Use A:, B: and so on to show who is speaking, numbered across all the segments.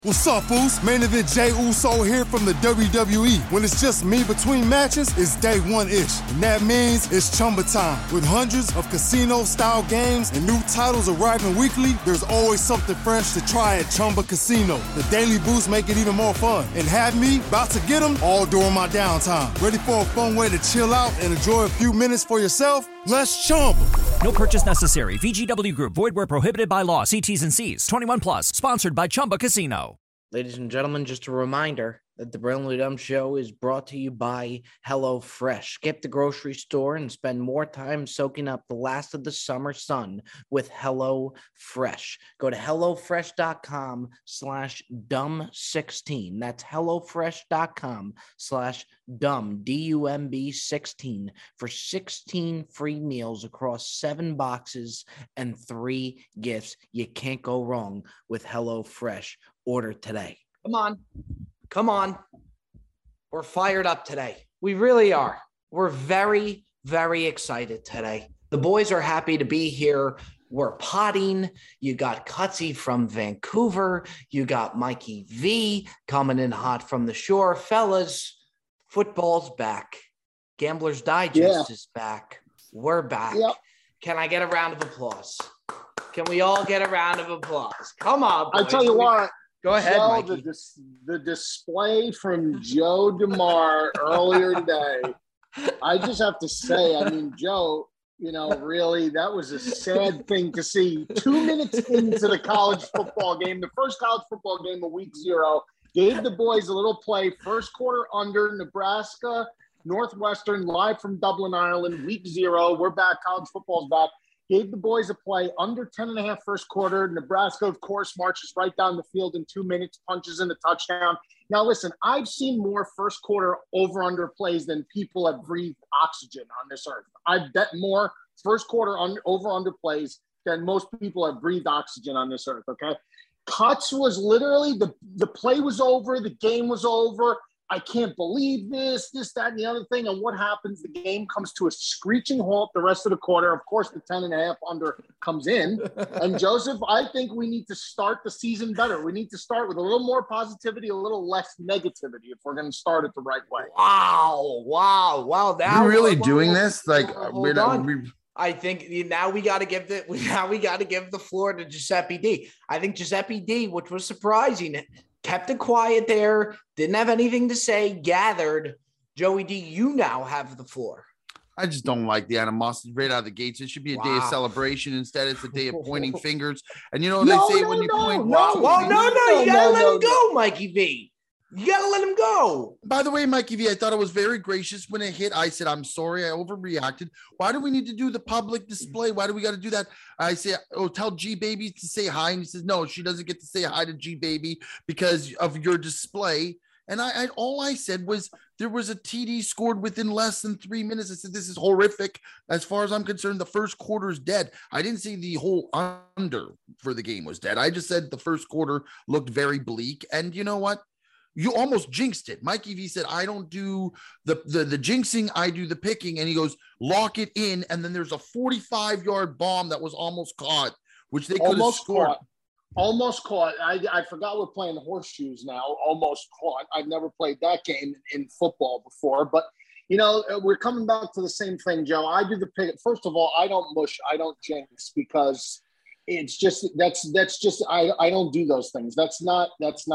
A: What's up, Boost? Main event Jey Uso here from the WWE. When it's just me between matches, it's day one-ish. And that means it's Chumba time. With hundreds of casino-style games and new titles arriving weekly, there's always something fresh to try at Chumba Casino. The Daily Boost make it even more fun. And have me about to get them all during my downtime. Ready for a fun way to chill out and enjoy a few minutes for yourself? Let's Chumba.
B: No purchase necessary. VGW Group. Void where prohibited by law. See T's and C's. 21 plus. Sponsored by Chumba Casino.
C: Ladies and gentlemen, just a reminder that the Brilliantly Dumb Show is brought to you by HelloFresh. Skip the grocery store and spend more time soaking up the last of the summer sun with HelloFresh. Go to HelloFresh.com/dumb16. That's HelloFresh.com/dumb, DUMB16 for 16 free meals across 7 boxes and 3 gifts. You can't go wrong with HelloFresh. Order today. Come on. We're fired up today. We really are. We're very, very excited today. The boys are happy to be here. We're potting. You got Cutsy from Vancouver. You got Mikey V coming in hot from the shore. Fellas, football's back. Gamblers Digest is back. We're back. Yep. Can I get a round of applause? Can we all get a round of applause? Come on, boys.
D: I tell you what.
C: Go ahead,
D: Joe,
C: Mikey.
D: The display from Joe DeMar earlier today, I just have to say, I mean, Joe, really, that was a sad thing to see. 2 minutes into the college football game, the first college football game of week 0, gave the boys a little play, first quarter under Nebraska, Northwestern, live from Dublin, Ireland, week 0. We're back, college football's back. Gave the boys a play under 10.5 first quarter. Nebraska, of course, marches right down the field in 2 minutes, punches in a touchdown. Now, listen, I've seen more first quarter over-under plays than people have breathed oxygen on this earth. I've bet more first quarter over-under plays than most people have breathed oxygen on this earth, okay? Cuts was literally, the play was over, the game was over. I can't believe this, that, and the other thing. And what happens? The game comes to a screeching halt the rest of the quarter. Of course, the 10.5 under comes in. And Joseph, I think we need to start the season better. We need to start with a little more positivity, a little less negativity if we're going to start it the right way.
C: Wow.
E: Now, we're really doing this? Like,
C: hold on. I think now we got to give the floor to Giuseppe D. I think Giuseppe D, which was surprising, kept it quiet there, didn't have anything to say, gathered. Joey D, you now have the floor.
E: I just don't like the animosity right out of the gates. It should be a day of celebration. Instead, it's a day of pointing fingers. And you know what they say when you point?
C: You gotta let him go, Mikey V. You got to let him go.
E: By the way, Mikey V, I thought it was very gracious when it hit. I said, I'm sorry, I overreacted. Why do we need to do the public display? Why do we got to do that? I say, tell G Baby to say hi. And he says, no, she doesn't get to say hi to G Baby because of your display. And all I said was there was a TD scored within less than 3 minutes. I said, this is horrific. As far as I'm concerned, the first quarter is dead. I didn't say the whole under for the game was dead. I just said the first quarter looked very bleak. And you know what? You almost jinxed it. Mikey V said, I don't do the jinxing, I do the picking. And he goes, lock it in. And then there's a 45-yard bomb that was almost caught, which they could have scored.
D: Almost caught. I forgot we're playing the horseshoes now. Almost caught. I've never played that game in football before. But, we're coming back to the same thing, Joe. I do the pick. First of all, I don't mush. I don't jinx because it's just that's just I don't do those things. That's not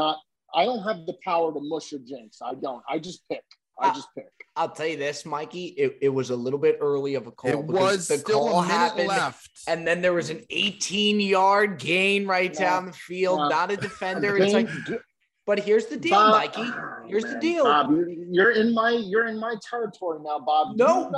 D: I don't have the power to mush or jinx. I don't. I just pick.
C: I'll tell you this, Mikey. It was a little bit early of a call.
E: It was the still call a minute left.
C: And then there was an 18-yard gain down the field. Not a defender. It's like, but here's the deal, Mikey. Here's the deal.
D: Bob, you're in my territory now, Bob.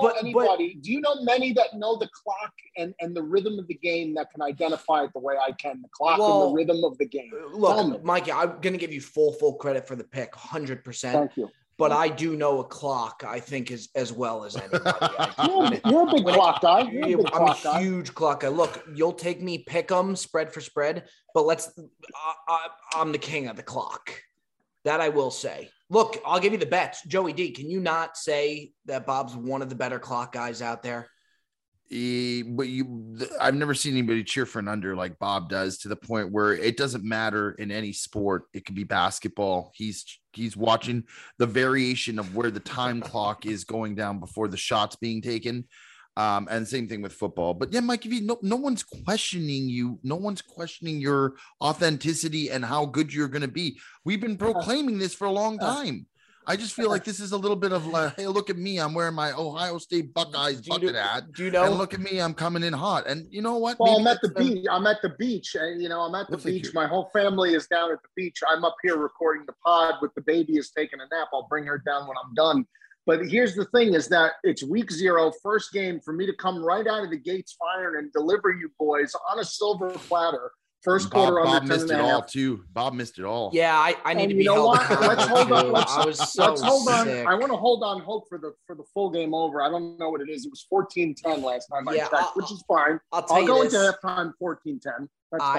D: Do you know many that know the clock and the rhythm of the game that can identify it the way I can? The clock and the rhythm of the game.
C: Look, Mikey, I'm going to give you full credit for the pick, 100%.
D: Thank you.
C: But I do know a clock, I think, as well as anybody.
D: You're a big clock guy.
C: I'm a huge clock guy. Look, you'll take me pick 'em spread for spread, but I'm the king of the clock. That I will say. Look, I'll give you the bets. Joey D, can you not say that Bob's one of the better clock guys out there?
E: I've never seen anybody cheer for an under like Bob does, to the point where it doesn't matter in any sport. It could be basketball. He's watching the variation of where the time clock is going down before the shot's being taken. And same thing with football. But yeah, Mike, no one's questioning you. No one's questioning your authenticity and how good you're going to be. We've been proclaiming this for a long time. I just feel like this is a little bit of like, hey, look at me. I'm wearing my Ohio State Buckeyes bucket hat.
C: Do you know?
E: And look at me. I'm coming in hot. And you know what?
D: Well, I'm at the beach. I'm at the beach. I'm at the beach. My whole family is down at the beach. I'm up here recording the pod with the baby is taking a nap. I'll bring her down when I'm done. But here's the thing is that it's week 0, first game, for me to come right out of the gates firing and deliver you boys on a silver platter. First quarter
E: Bob missed it all too. Bob missed it all.
C: Yeah, I need to be held accountable.
D: Let's hold on.
C: Let's
D: hold on. I want to hold on hope for the full game over. I don't know what it is. It was 14-10 last time I checked, which is fine. I'll go into halftime 14-10.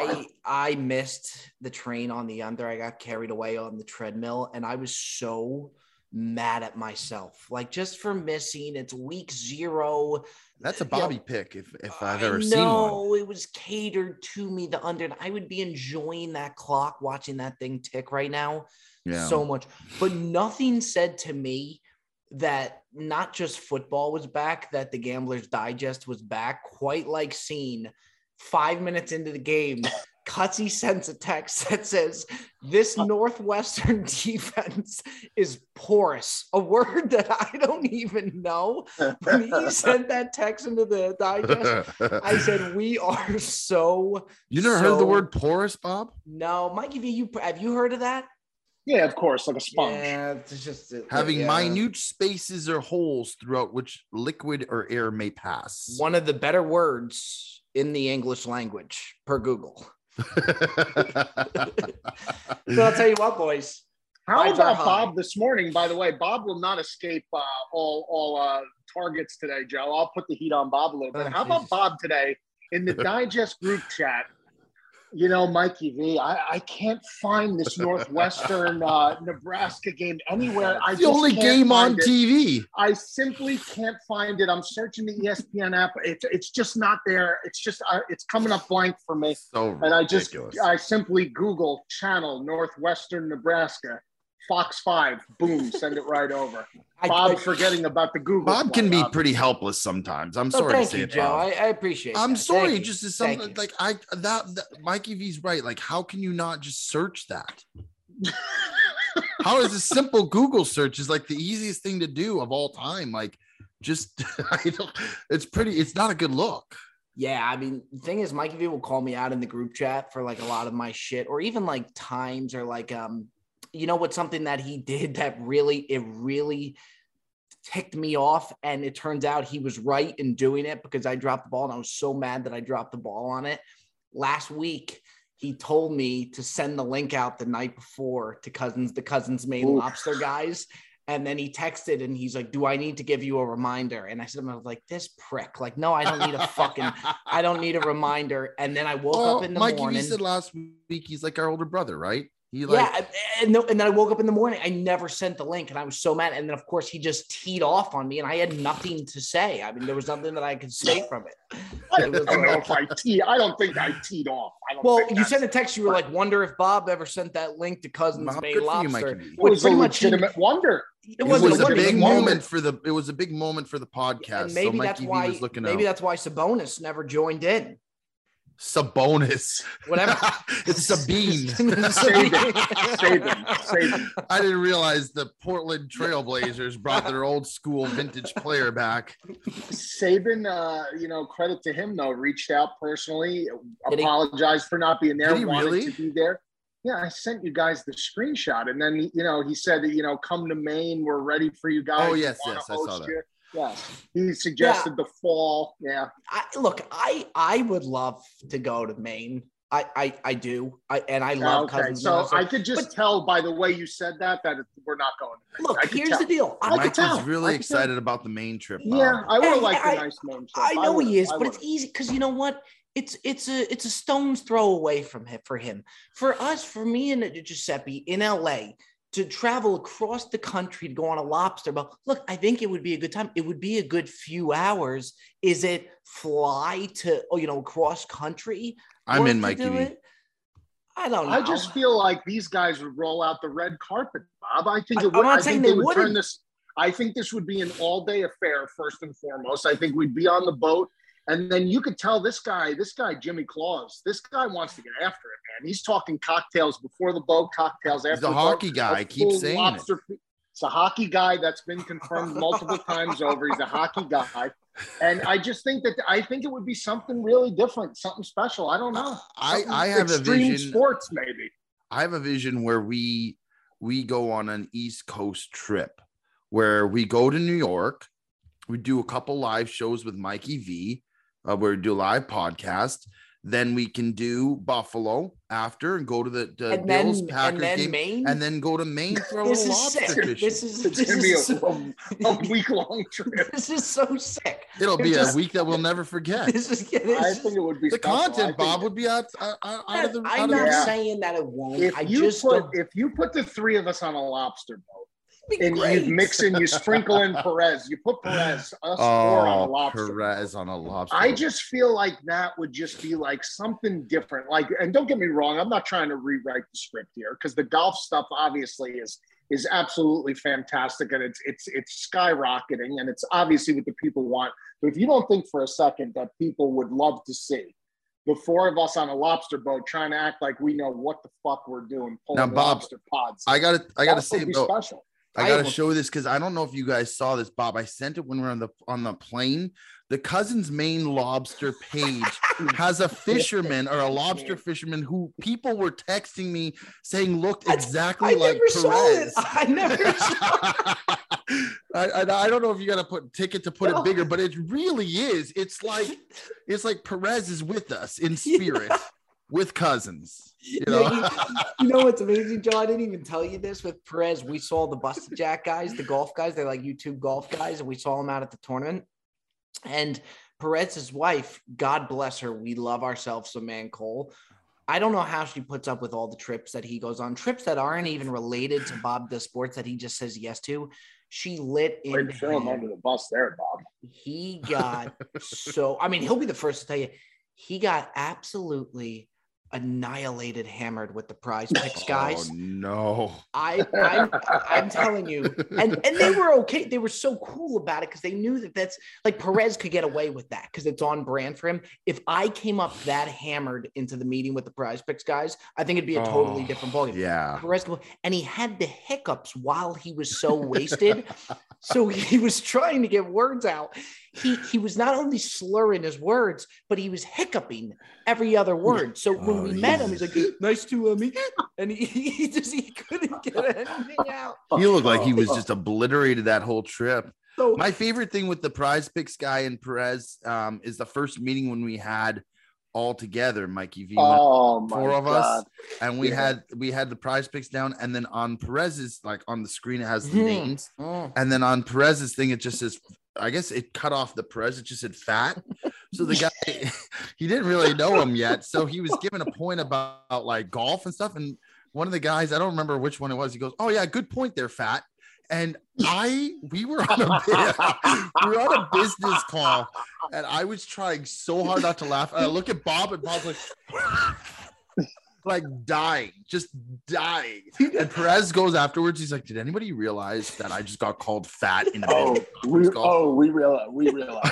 C: I missed the train on the under. I got carried away on the treadmill, and I was so mad at myself, like, just for missing. It's week 0.
E: That's a Bobby pick if I've ever seen one.
C: No, it was catered to me, the under. And I would be enjoying that clock, watching that thing tick right now so much. But nothing said to me that not just football was back, that the Gambler's Digest was back, quite like seeing 5 minutes into the game, Cutsy sends a text that says, this Northwestern defense is porous, a word that I don't even know. When he sent that text into the digest, I said, we are so...
E: You never heard the word porous, Bob?
C: No. Mike, have you heard of that?
D: Yeah, of course, like a sponge.
C: Yeah, it's just...
E: Having minute spaces or holes throughout which liquid or air may pass.
C: One of the better words in the English language, per Google. So I'll tell you what, boys.
D: How about Bob this morning? By the way, Bob will not escape all targets today, Joe. I'll put the heat on Bob a little bit. How about Bob today in the Digest group chat? Mikey V, I can't find this Northwestern Nebraska game anywhere.
E: It's the only game on TV.
D: I simply can't find it. I'm searching the ESPN app. It's just not there. It's just it's coming up blank for me.
E: So ridiculous.
D: And I simply Google channel Northwestern Nebraska. Fox 5, boom, send it right over. Bob forgetting about the Google.
E: Bob can be pretty helpless sometimes. I'm sorry to say it,
C: Joe. I appreciate it.
E: I'm sorry. It just is something like that Mikey V's right. Like, how can you not just search that? How is a simple Google search is like the easiest thing to do of all time? Like, just it's not a good look.
C: Yeah, I mean, the thing is, Mikey V will call me out in the group chat for like a lot of my shit, or even like times, or like what's something that he did that really ticked me off, and it turns out he was right in doing it, because I dropped the ball and I was so mad that I dropped the ball on it. Last week, he told me to send the link out the night before to the Cousins Maine Lobster guys. And then he texted and he's like, do I need to give you a reminder? And I said, I was like, this prick. Like, no, I don't need a reminder. And then I woke up in the morning.
E: Mikey, you said last week, he's like our older brother, right?
C: And then I woke up in the morning. I never sent the link, and I was so mad. And then, of course, he just teed off on me, and I had nothing to say. I mean, there was nothing that I could say from it.
D: I don't know if I teed. I don't think I teed off.
C: You sent a text. You were like, "Wonder if Bob ever sent that link to Cousins Maine Lobster."
D: It was a legitimate wonder.
E: It was a big moment for the. It was a big moment for the podcast.
C: And maybe that's why. Maybe that's why Sabonis never joined in.
E: Sabonis,
C: whatever.
E: It's Sabine.
D: Saban.
E: I didn't realize the Portland Trailblazers brought their old school vintage player back.
D: Saban, credit to him though, reached out personally, apologized for not being there, wanted to be there. Yeah, I sent you guys the screenshot, and then he said that come to Maine, we're ready for you guys.
E: Oh yes, I saw that.
D: Yeah, he suggested the fall. Yeah,
C: I would love to go to Maine. I do. I love Cousins.
D: So I could just tell by the way you said that we're not going to Maine.
C: Look, here's the deal.
E: Mikey's really excited about the Maine trip.
D: Yeah, I would like a nice Maine trip.
C: I know he is, but it's easy because you know what? It's a stone's throw away from him. For him, for us, for me and Giuseppe in LA. to travel across the country to go on a lobster boat. Look, I think it would be a good time. It would be a good few hours. Is it fly to, cross country?
E: I'm in, Mikey V.
C: I don't know.
D: I just feel like these guys would roll out the red carpet, Bob. I think it would.
C: I'm not
D: I
C: saying
D: think
C: they
D: would
C: wouldn't.
D: turn this. I think this would be an all-day affair first and foremost. I think we'd be on the boat, and then you could tell this guy, Jimmy Claus, this guy wants to get after it, man. He's talking cocktails before the boat, cocktails after.
E: He's a
D: the
E: hockey
D: boat,
E: guy. I keep saying it.
D: It's a hockey guy that's been confirmed multiple times over. He's a hockey guy. And I just think it would be something really different, something special. I don't know.
E: I have a
D: extreme
E: vision.
D: Sports, maybe.
E: I have a vision where we go on an East Coast trip where we go to New York. We do a couple live shows with Mikey V. Where we do a live podcast. Then we can do Buffalo after and go to the Bills Packers game,
C: Maine?
E: and then go to Maine for a little lobster fishing.
D: It's going to be a week-long trip.
C: This is so sick.
E: It'll be a week that we'll never forget.
D: I think it would be
E: the
D: special.
E: content, Bob, would be out of the.
C: I'm not saying that it won't. If
D: you put the three of us on a lobster boat, and
C: great.
D: you sprinkle in Perez. You put Perez, us four on a lobster.
E: Perez on a lobster.
D: I just feel like that would just be like something different. Like, and don't get me wrong, I'm not trying to rewrite the script here because the golf stuff obviously is absolutely fantastic and it's skyrocketing and it's obviously what the people want. But if you don't think for a second that people would love to see the four of us on a lobster boat trying to act like we know what the fuck we're doing, pulling
E: now, Bob,
D: lobster pods.
E: I gotta say,
D: special.
E: I gotta show this because I don't know if you guys saw this, Bob. I sent it when we were on the plane. The Cousins Maine lobster page has a fisherman or a lobster fisherman who people were texting me saying looked exactly like Perez.
C: I never saw it.
E: I don't know if you got to put ticket to put it bigger, but it really is. It's like Perez is with us in spirit. With Cousins, you know
C: what's amazing, Joe? I didn't even tell you this with Perez. We saw the Busted Jack guys, the golf guys. They're like YouTube golf guys, and we saw them out at the tournament. And Perez's wife, God bless her, we love ourselves some man Cole. I don't know how she puts up with all the trips that he goes on, trips that aren't even related to Bob the sports that he just says yes to. She lit in.
D: Throw him under the bus there, Bob.
C: He got he'll be the first to tell you, he got absolutely annihilated, hammered with the Prize Picks guys.
E: Oh no!
C: I'm telling you, and they were okay. They were so cool about it because they knew that's like Perez could get away with that because it's on brand for him. If I came up that hammered into the meeting with the Prize Picks guys, I think it'd be a totally different ballgame.
E: Yeah,
C: Perez, and he had the hiccups while he was so wasted, so he was trying to get words out. He was not only slurring his words, but he was hiccuping every other word. So when we met him, he's like, "Nice to meet," and he couldn't get anything out.
E: He looked like he was just obliterated that whole trip.
C: So,
E: my favorite thing with the Prize Picks guy and Perez is the first meeting when we had all together, Mikey V, four of us, and we had the Prize Picks down, and then on Perez's, like on the screen, it has the names, and then on Perez's thing, it just says. I guess it cut off the Perez. It just said fat. So the guy, he didn't really know him yet. So he was given a point about like golf and stuff. And one of the guys, I don't remember which one it was. He goes, "Oh yeah, good point there, fat." And we were on a business call, and I was trying so hard not to laugh. And I look at Bob, and Bob's like dying, just dying. And Perez goes afterwards. He's like, "Did anybody realize that I just got called fat in the
D: we realized.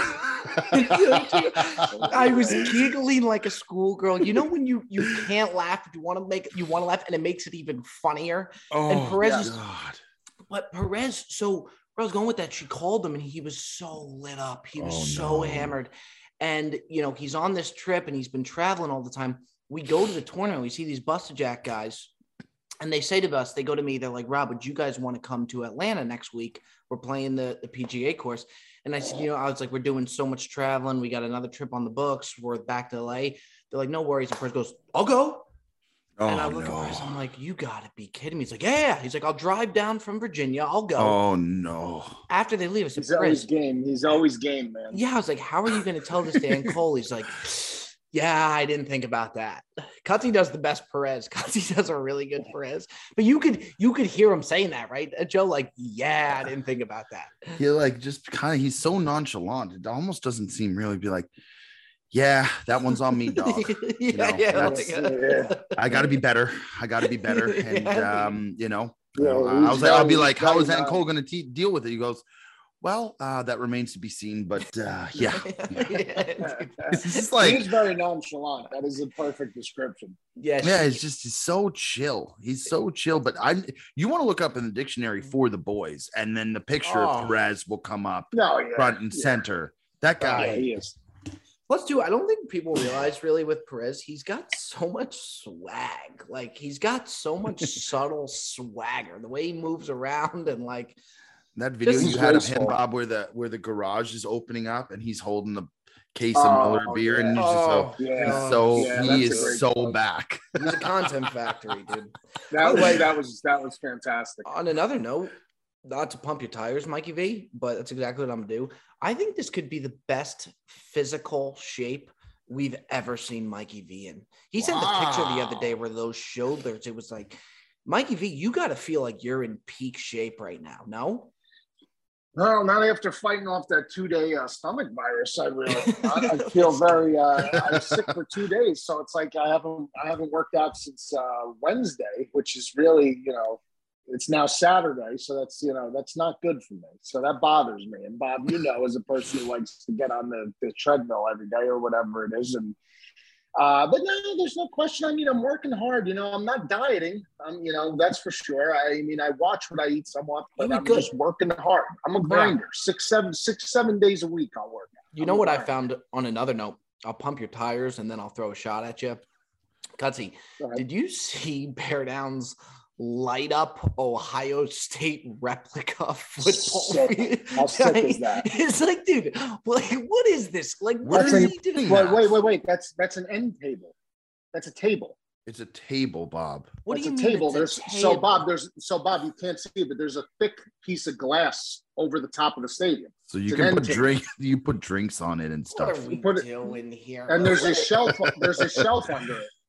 C: I was giggling like a schoolgirl. You know when you can't laugh, you want to laugh, and it makes it even funnier. And Perez, but Perez. So where I was going with that, she called him, and he was so lit up. He was hammered, and he's on this trip, and he's been traveling all the time. We go to the tournament, we see these Busted Jack guys, and they say to us, they go to me, they're like, "Rob, would you guys want to come to Atlanta next week? We're playing the PGA course." And I said, I was like, "We're doing so much traveling. We got another trip on the books. We're back to LA." They're like, "No worries." And Perez goes, "I'll go." And I look at Perez, I'm like, "You got to be kidding me." He's like, "Yeah." He's like, "I'll drive down from Virginia. I'll go."
E: Oh, no.
C: After they leave, I said,
D: He's always game. He's always game, man.
C: Yeah, I was like, "How are you going to tell this to Dan Cole?" He's like, Yeah, I didn't think about that. Cutsy does the best Perez. Cutsy does a really good Perez. But you could hear him saying that, right? Joe, like, yeah, I didn't think about that.
E: He like just kind of, he's so nonchalant. It almost doesn't seem really be like, yeah, that one's on me, dog. I got to be better. And, I was like, I'll be like, how is Aunt Cole going to deal with it? He goes, well, that remains to be seen, but yeah.
D: It's just like, he's very nonchalant. That is a perfect description.
C: Yes.
E: Yeah, he's so chill. He's so chill. But you want to look up in the dictionary for the boys, and then the picture of Perez will come up front and center. That guy.
D: He is.
C: Plus, too, I don't think people realize really with Perez, he's got so much swag. Like, he's got so much subtle swagger. The way he moves around and like
E: that video you had of him, Bob, where the garage is opening up and he's holding the case of Miller beer, and he is so back.
C: He's a content factory, dude.
D: That was fantastic.
C: On another note, not to pump your tires, Mikey V, but that's exactly what I'm gonna do. I think this could be the best physical shape we've ever seen Mikey V in. He sent the picture the other day where those shoulders, it was like, Mikey V, you got to feel like you're in peak shape right now. No,
D: not after fighting off that 2-day stomach virus. I feel very. I'm sick for 2 days, so it's like I haven't worked out since Wednesday, which is really, it's now Saturday, so that's not good for me. So that bothers me. And Bob, as a person who likes to get on the treadmill every day or whatever it is, and but no, there's no question. I mean, I'm working hard. I'm not dieting. That's for sure. I watch what I eat somewhat, but I'm just working hard. I'm a grinder. 6-7 days a week I'll work out.
C: You know what I found on another note? I'll pump your tires and then I'll throw a shot at you. Cutsy, did you see Bear Down's light up Ohio State replica football?
D: How sick is that?
C: It's like, dude, what is this? Like, what is he doing?
D: Wait. That's an end table. That's a table.
E: It's a table, Bob.
C: What do you mean?
D: Table. So Bob, you can't see it, but there's a thick piece of glass over the top of the stadium.
E: So you can put drinks on it and stuff.
C: What are we doing here?
D: And there's a shelf. There's a shelf under it.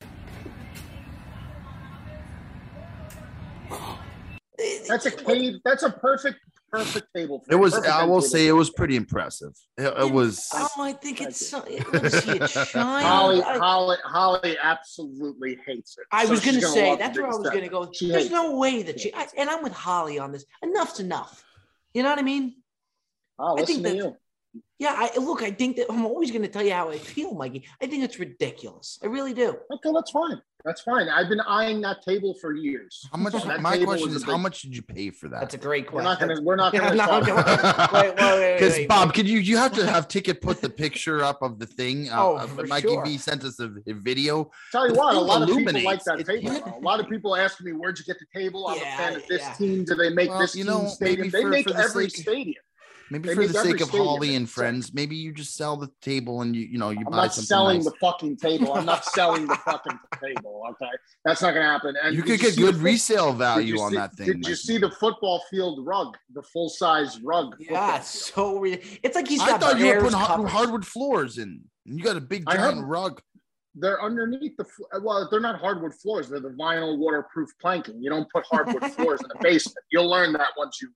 D: That's a perfect table.
E: It was. I will say it was pretty impressive. It was.
C: I think it's. Let's see it shine.
D: Holly absolutely hates it.
C: I was going to say that's where I was going to go. There's no way that she. And I'm with Holly on this. Enough's enough. You know what I mean?
D: I think that. You.
C: Yeah, I think that I'm always going to tell you how I feel, Mikey. I think it's ridiculous. I really do.
D: Okay, that's fine. That's fine. I've been eyeing that table for years.
E: How much? My question is, how much did you pay for that?
C: That's a great question.
D: We're not going to.
C: Wait.
E: Because Bob, you have to have Ticket put the picture up of the thing?
C: For
E: Mikey
C: sure.
E: V sent us a video.
D: Tell you what, a lot of people like that table. A lot of people ask me, "Where'd you get the table?" I'm a fan of this team. Do they make this team stadium? They make every stadium.
E: Maybe for the sake of Holly and friends, maybe you just sell the table and you buy something.
D: I'm not selling the fucking table. I'm not selling the fucking table. Okay, that's not going to happen. And
E: you could get good resale value on that thing.
D: Did you see the football field rug, the full size rug?
C: Yeah, it's so weird. It's like he's got.
E: I thought you were putting hardwood floors in. You got a big giant rug.
D: They're underneath they're not hardwood floors. They're the vinyl waterproof planking. You don't put hardwood floors in the basement. You'll learn that once you.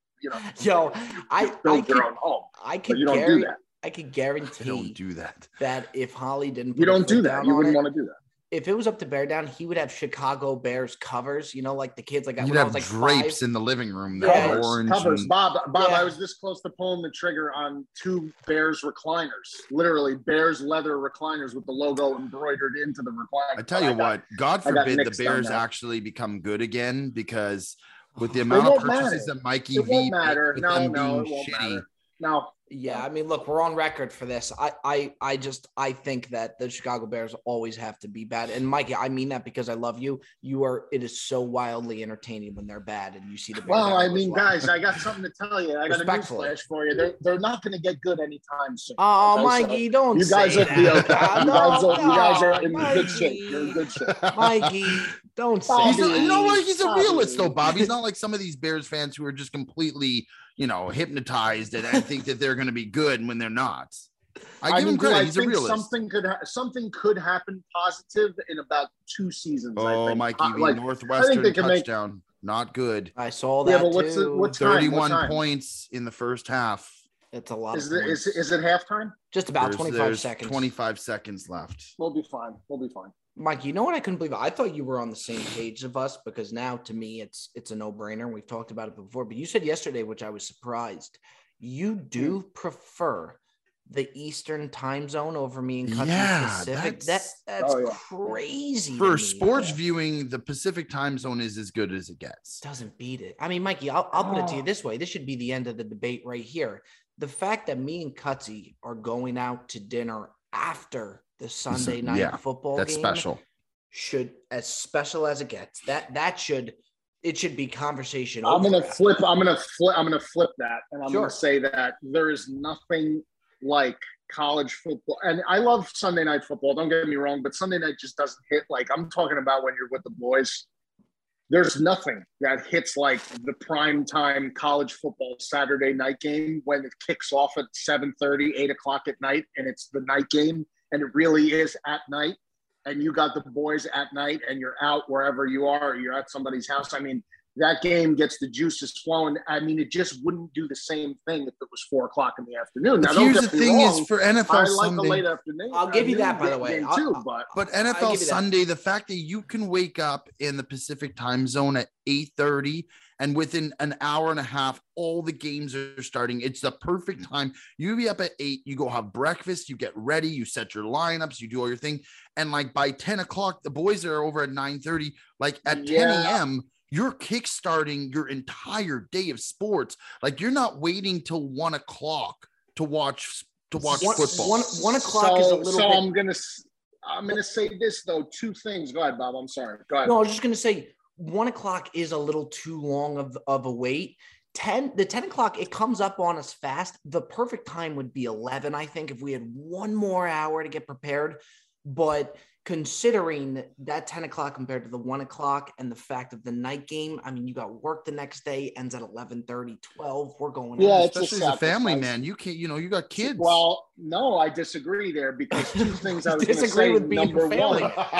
D: I build your own home. You don't do that.
C: I could guarantee.
E: I don't do that.
C: That if Holly didn't,
D: you don't do that. You wouldn't want to do that.
C: If it was up to Bear Down, he would have Chicago Bears covers. Like the kids, like
E: you'd have drapes in the living room. That orange
D: covers. Bob. I was this close to pulling the trigger on 2 Bears recliners. Literally, Bears leather recliners with the logo embroidered into the recliner.
E: I tell you what, God forbid the Bears actually become good again, because with the amount of purchases that Mikey V
D: won't matter. No, it won't matter. No.
C: Yeah, I mean, look, we're on record for this. I think that the Chicago Bears always have to be bad. And Mikey, I mean that because I love you. It is so wildly entertaining when they're bad and you see the Bears.
D: Well, I mean, guys, I got something to tell you. I got a newsflash for you. They're not going to get good anytime soon.
C: Oh, okay? Mikey, don't
D: you guys
C: say
D: will be okay.
C: that.
D: You guys are in good shape. You're in good shape.
C: Mikey, don't say that.
E: You know what? He's a realist, though, Bob. He's not like some of these Bears fans who are just completely hypnotized and I think that they're going to be good when they're not. I give him credit. He's a
D: think
E: realist.
D: something could happen positive in about 2 seasons.
E: Oh,
D: I think.
E: Mikey V,
D: Like,
E: Northwestern touchdown. Not good.
C: I saw that
D: but
C: too.
D: what's time?
E: 31 points in the first half.
C: It's a lot.
D: Is it halftime?
C: Just about 25 seconds.
E: 25 seconds left.
D: We'll be fine.
C: Mike, you know what I couldn't believe? I thought you were on the same page of us because now to me it's a no-brainer. We've talked about it before, but you said yesterday, which I was surprised, you do prefer the Eastern time zone over me and Pacific. That's crazy.
E: For sports viewing, the Pacific time zone is as good as it gets.
C: Doesn't beat it. I mean, Mikey, I'll put it to you this way. This should be the end of the debate right here. The fact that me and Cutsy are going out to dinner after the Sunday night football game,
E: special.
C: Should, as special as it gets, that should be conversation.
D: I'm gonna flip that, and I'm gonna say that there is nothing like college football, and I love Sunday night football. Don't get me wrong, but Sunday night just doesn't hit like I'm talking about when you're with the boys. There's nothing that hits like the prime time college football Saturday night game when it kicks off at 7:30, 8 o'clock at night, and it's the night game, and it really is at night, and you got the boys at night, and you're out wherever you are, or you're at somebody's house. I mean, that game gets the juices flowing. I mean, it just wouldn't do the same thing if it was 4 o'clock in the afternoon. Now,
E: here's the thing: is for NFL
D: I
E: Sunday,
D: like the late afternoon.
C: I'll give you that, by the way.
E: But NFL Sunday, the fact that you can wake up in the Pacific time zone at 8:30, and within an hour and a half, all the games are starting. It's the perfect time. You be up at 8, you go have breakfast, you get ready, you set your lineups, you do all your thing, and like by 10 o'clock, the boys are over at 9:30. Like at 10 a.m. you're kickstarting your entire day of sports. Like you're not waiting till 1 o'clock to watch football.
C: 1 o'clock is a little.
D: So
C: bit...
D: I'm gonna say this though. 2 things. Go ahead, Bob. I'm sorry. Go ahead.
C: No, I was just gonna say 1 o'clock is a little too long of a wait. The 10 o'clock, it comes up on us fast. The perfect time would be 11, I think, if we had 1 more hour to get prepared. But considering that 10 o'clock compared to the 1 o'clock and the fact of the night game, I mean, you got work the next day, ends at 11:30, 12. We're going
D: out.
E: Especially as a family man. You can't, you got kids.
D: Well, no, I disagree there because 2 things I was going to
C: disagree
D: say.
C: with being
D: Number
C: a family.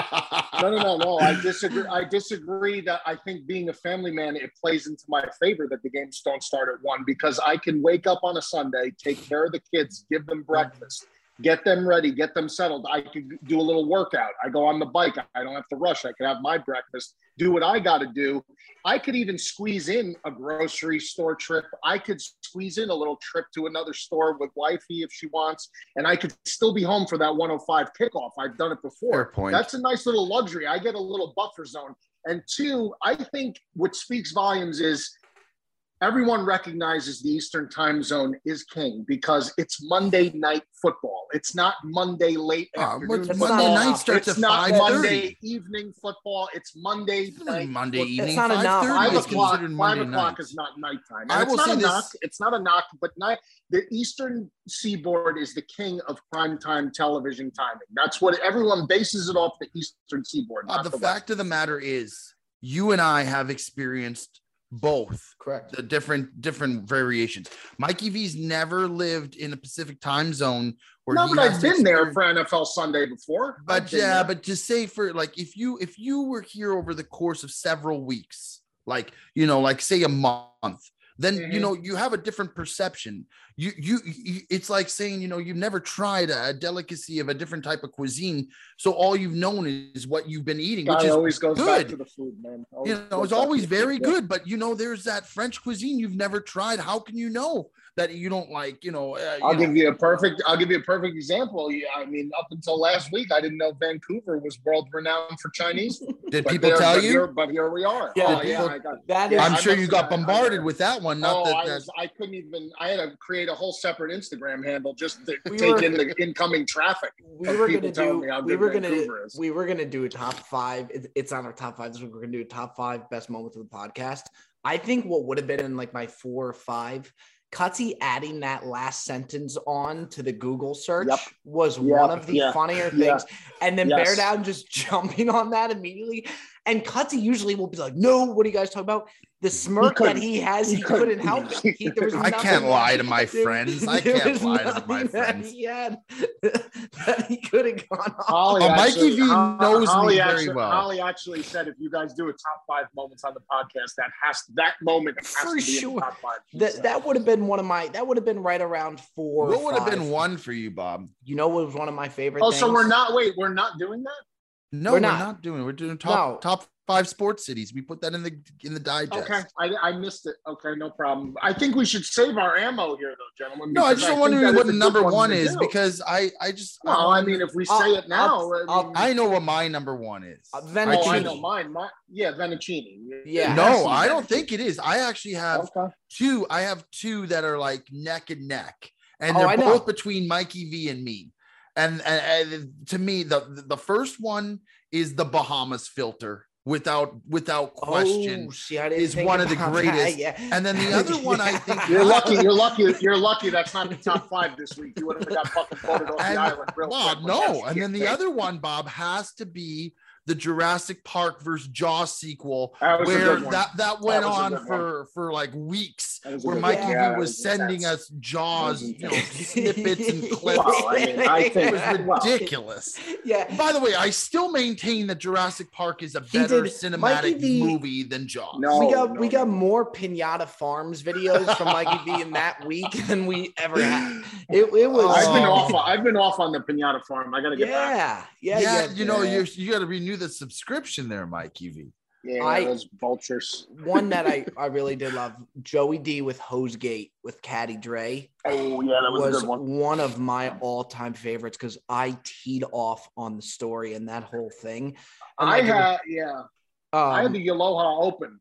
D: No. I disagree. I disagree that I think being a family man, it plays into my favor that the games don't start at 1 because I can wake up on a Sunday, take care of the kids, give them breakfast, get them ready, get them settled. I could do a little workout. I go on the bike. I don't have to rush. I could have my breakfast, do what I got to do. I could even squeeze in a grocery store trip. I could squeeze in a little trip to another store with wifey if she wants, and I could still be home for that 105 kickoff. I've done it before.
E: Fair point.
D: That's a nice little luxury. I get a little buffer zone. And 2, I think what speaks volumes is everyone recognizes the Eastern time zone is king because it's Monday night football. It's not Monday late afternoon football.
E: Monday night starts
D: it's
E: at
D: not
E: 5:30.
D: Monday evening football. It's Monday night.
E: Monday
D: football.
E: evening.
C: It's not enough.
E: 5:30 is considered
D: 5
E: Monday
D: o'clock
E: night.
D: is not nighttime.
E: I
D: And
E: will say this.
D: It's not a knock, but the Eastern Seaboard is the king of primetime television timing. That's what everyone bases it off, the Eastern Seaboard.
E: The fact of the matter is, you and I have experienced both.
C: Correct.
E: The different variations. Mikey V's never lived in a Pacific time zone where
D: No, but I've been there for NFL Sunday before.
E: But to say for like if you were here over the course of several weeks, like like say a month, then you have a different perception. You it's like saying you've never tried a delicacy of a different type of cuisine, so all you've known is what you've been eating, which
D: always goes
E: good.
D: Back to the food, man.
E: It's always very good, but there's that French cuisine you've never tried. How can you know that you don't like?
D: I'll give you a perfect example. I mean, up until last week, I didn't know Vancouver was world renowned for Chinese.
E: Did people tell you?
D: But here we are.
C: Yeah,
E: I'm sure you got bombarded with that one.
D: I couldn't even. I had to create a whole separate Instagram handle just to take in the incoming traffic.
C: We were gonna do a top 5. It's on our top 5. So we're gonna do a top 5 best moments of the podcast. I think what would have been in like my 4 or 5. Cutsy adding that last sentence on to the Google search was one of the funnier things. And then Bear Down just jumping on that immediately. And Cutsy usually will be like, no, what are you guys talking about? The smirk that he has, he couldn't help it. There was
E: I can't lie to my friends. I can't lie to my friends.
C: That he could have gone on.
E: Mikey V knows me very well.
D: Holly actually said if you guys do a top 5 moments on the podcast, that moment has
C: for
D: to be
C: sure.
D: in the top 5.
C: That would have been that would have been right around 4.
E: What would have been one for you, Bob?
C: You know what was one of my favorite things?
D: So we're not doing that?
E: No, we're not doing it. We're doing top 5 sports cities. We put that in the digest.
D: Okay, I missed it. Okay, no problem. I think we should save our ammo here, though, gentlemen.
E: No, I just wondering what number 1 is because I just.
D: No, I mean, if we say it now,
E: I know what my number 1 is.
C: Ventuccini.
D: I know mine. Ventuccini.
C: Yeah.
E: No, I don't think it is. I actually have 2. I have 2 that are like neck and neck, and they're both between Mikey V and me. And to me, the first one is the Bahamas filter. Without question, is one of the greatest. And then the other one, I think
D: you're lucky. That's not the top 5 this week. You would have got fucking voted off the island.
E: And then the other one, Bob, has to be the Jurassic Park versus Jaws sequel, where that went on for like weeks, where Mikey V was sending us Jaws snippets and clips.
D: I think
E: it was ridiculous.
C: Yeah.
E: By the way, I still maintain that Jurassic Park is a better cinematic movie than Jaws.
C: We got more Pinata Farms videos from Mikey V in that week than we ever had. It was.
D: I've been off on the Pinata Farm. I got to get back.
C: Yeah.
E: You got to renew the subscription there, Mikey V.
D: Yeah, those vultures.
C: One that I really did love, Joey D with Hosegate with Caddy Dre.
D: Oh yeah, that was a good one.
C: One of my all-time favorites because I teed off on the story and that whole thing. And
D: I had the Aloha Open.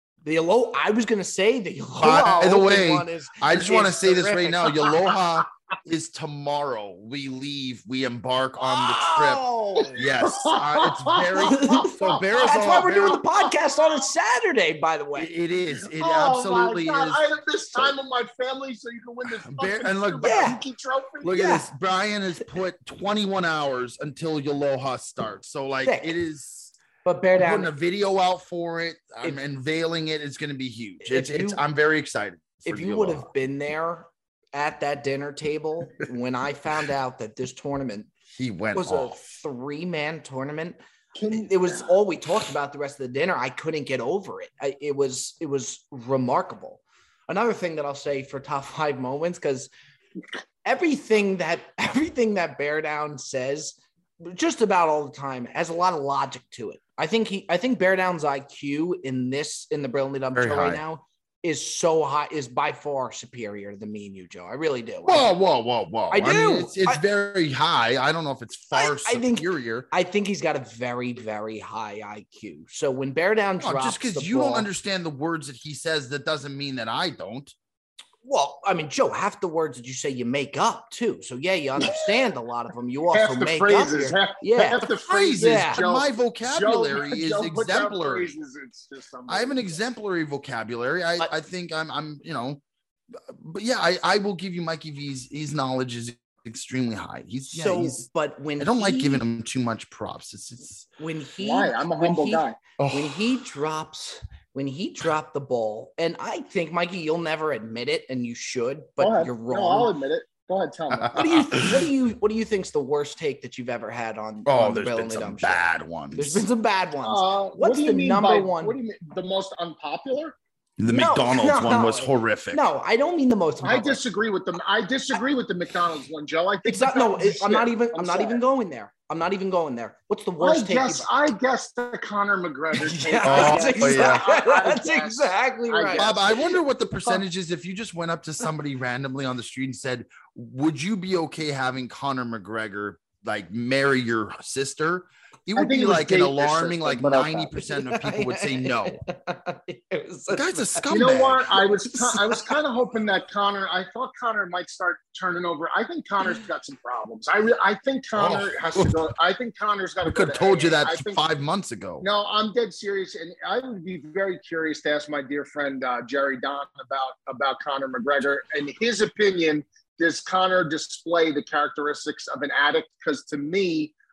C: I was gonna say the Aloha.
E: By the way,
C: one is,
E: I just want to say this right now. Aloha is tomorrow. We embark on the trip. Yes, it's very. So
C: that's why we're doing the podcast on a Saturday. By the way,
E: it is. It absolutely is.
D: I have this time with my family, so you can win this.
E: And look,
D: trophy.
E: Look at this. Brian has put 21 hours until Aloha starts. So it is.
C: But bear down.
E: Putting a video out for it. I'm unveiling it. It's going to be huge. I'm very excited.
C: If you would have been there at that dinner table when I found out that this tournament was a 3-man tournament, it was all we talked about the rest of the dinner. I couldn't get over it. It was remarkable. Another thing that I'll say for top 5 moments, because everything that Bear Down says just about all the time has a lot of logic to it. I think Bear Down's IQ in the Brilliantly Dumb show right now is so high, is by far superior to me and you, Joe. I really do.
E: Whoa.
C: I do.
E: Mean, it's very high. I don't know if it's far superior.
C: I think he's got a very, very high IQ. So when Bear Down drops
E: just because you don't understand the words that he says, that doesn't mean that I don't.
C: Well, I mean, Joe, half the words that you say you make up too. So yeah, you understand a lot of them. You also
D: half the
C: make
D: phrases,
C: up.
D: Half the phrases.
E: Joe, my vocabulary is exemplary.
D: It's
E: I have an exemplary vocabulary. I think I'm but yeah, I will give you Mikey V's. His knowledge is extremely high.
C: But when
E: I don't like giving him too much props. It's
D: why I'm a humble guy.
C: When he dropped the ball, and I think, Mikey, you'll never admit it, and you should, but you're wrong.
D: No, I'll admit it. Go ahead, tell me.
C: What do you think's the worst take that you've ever had on?
E: There's been some bad ones.
C: There's been some bad ones. What's the number one?
D: What do you mean? The most unpopular?
E: The McDonald's one was horrific.
C: No, I don't mean the most.
D: I disagree with them. I disagree with the McDonald's one, Joe. I think
C: I'm not even going there. I'm not even going there. What's the worst take?
D: I guess the Conor McGregor take.
C: That's exactly right.
E: Bob, I wonder what the percentage is if you just went up to somebody randomly on the street and said, "Would you be okay having Conor McGregor marry your sister?" It would be like an alarming, 90% of people would say no. The guy's a scumbag.
D: You know what? I was kind of hoping that I thought Conor might start turning over. I think Conor's got some problems. I think Conor has to go. I think Conor's got to go.
E: I could have told you that 5 months ago.
D: No, I'm dead serious. And I would be very curious to ask my dear friend Jerry Don about Conor McGregor. In his opinion, does Conor display the characteristics of an addict? Because to me,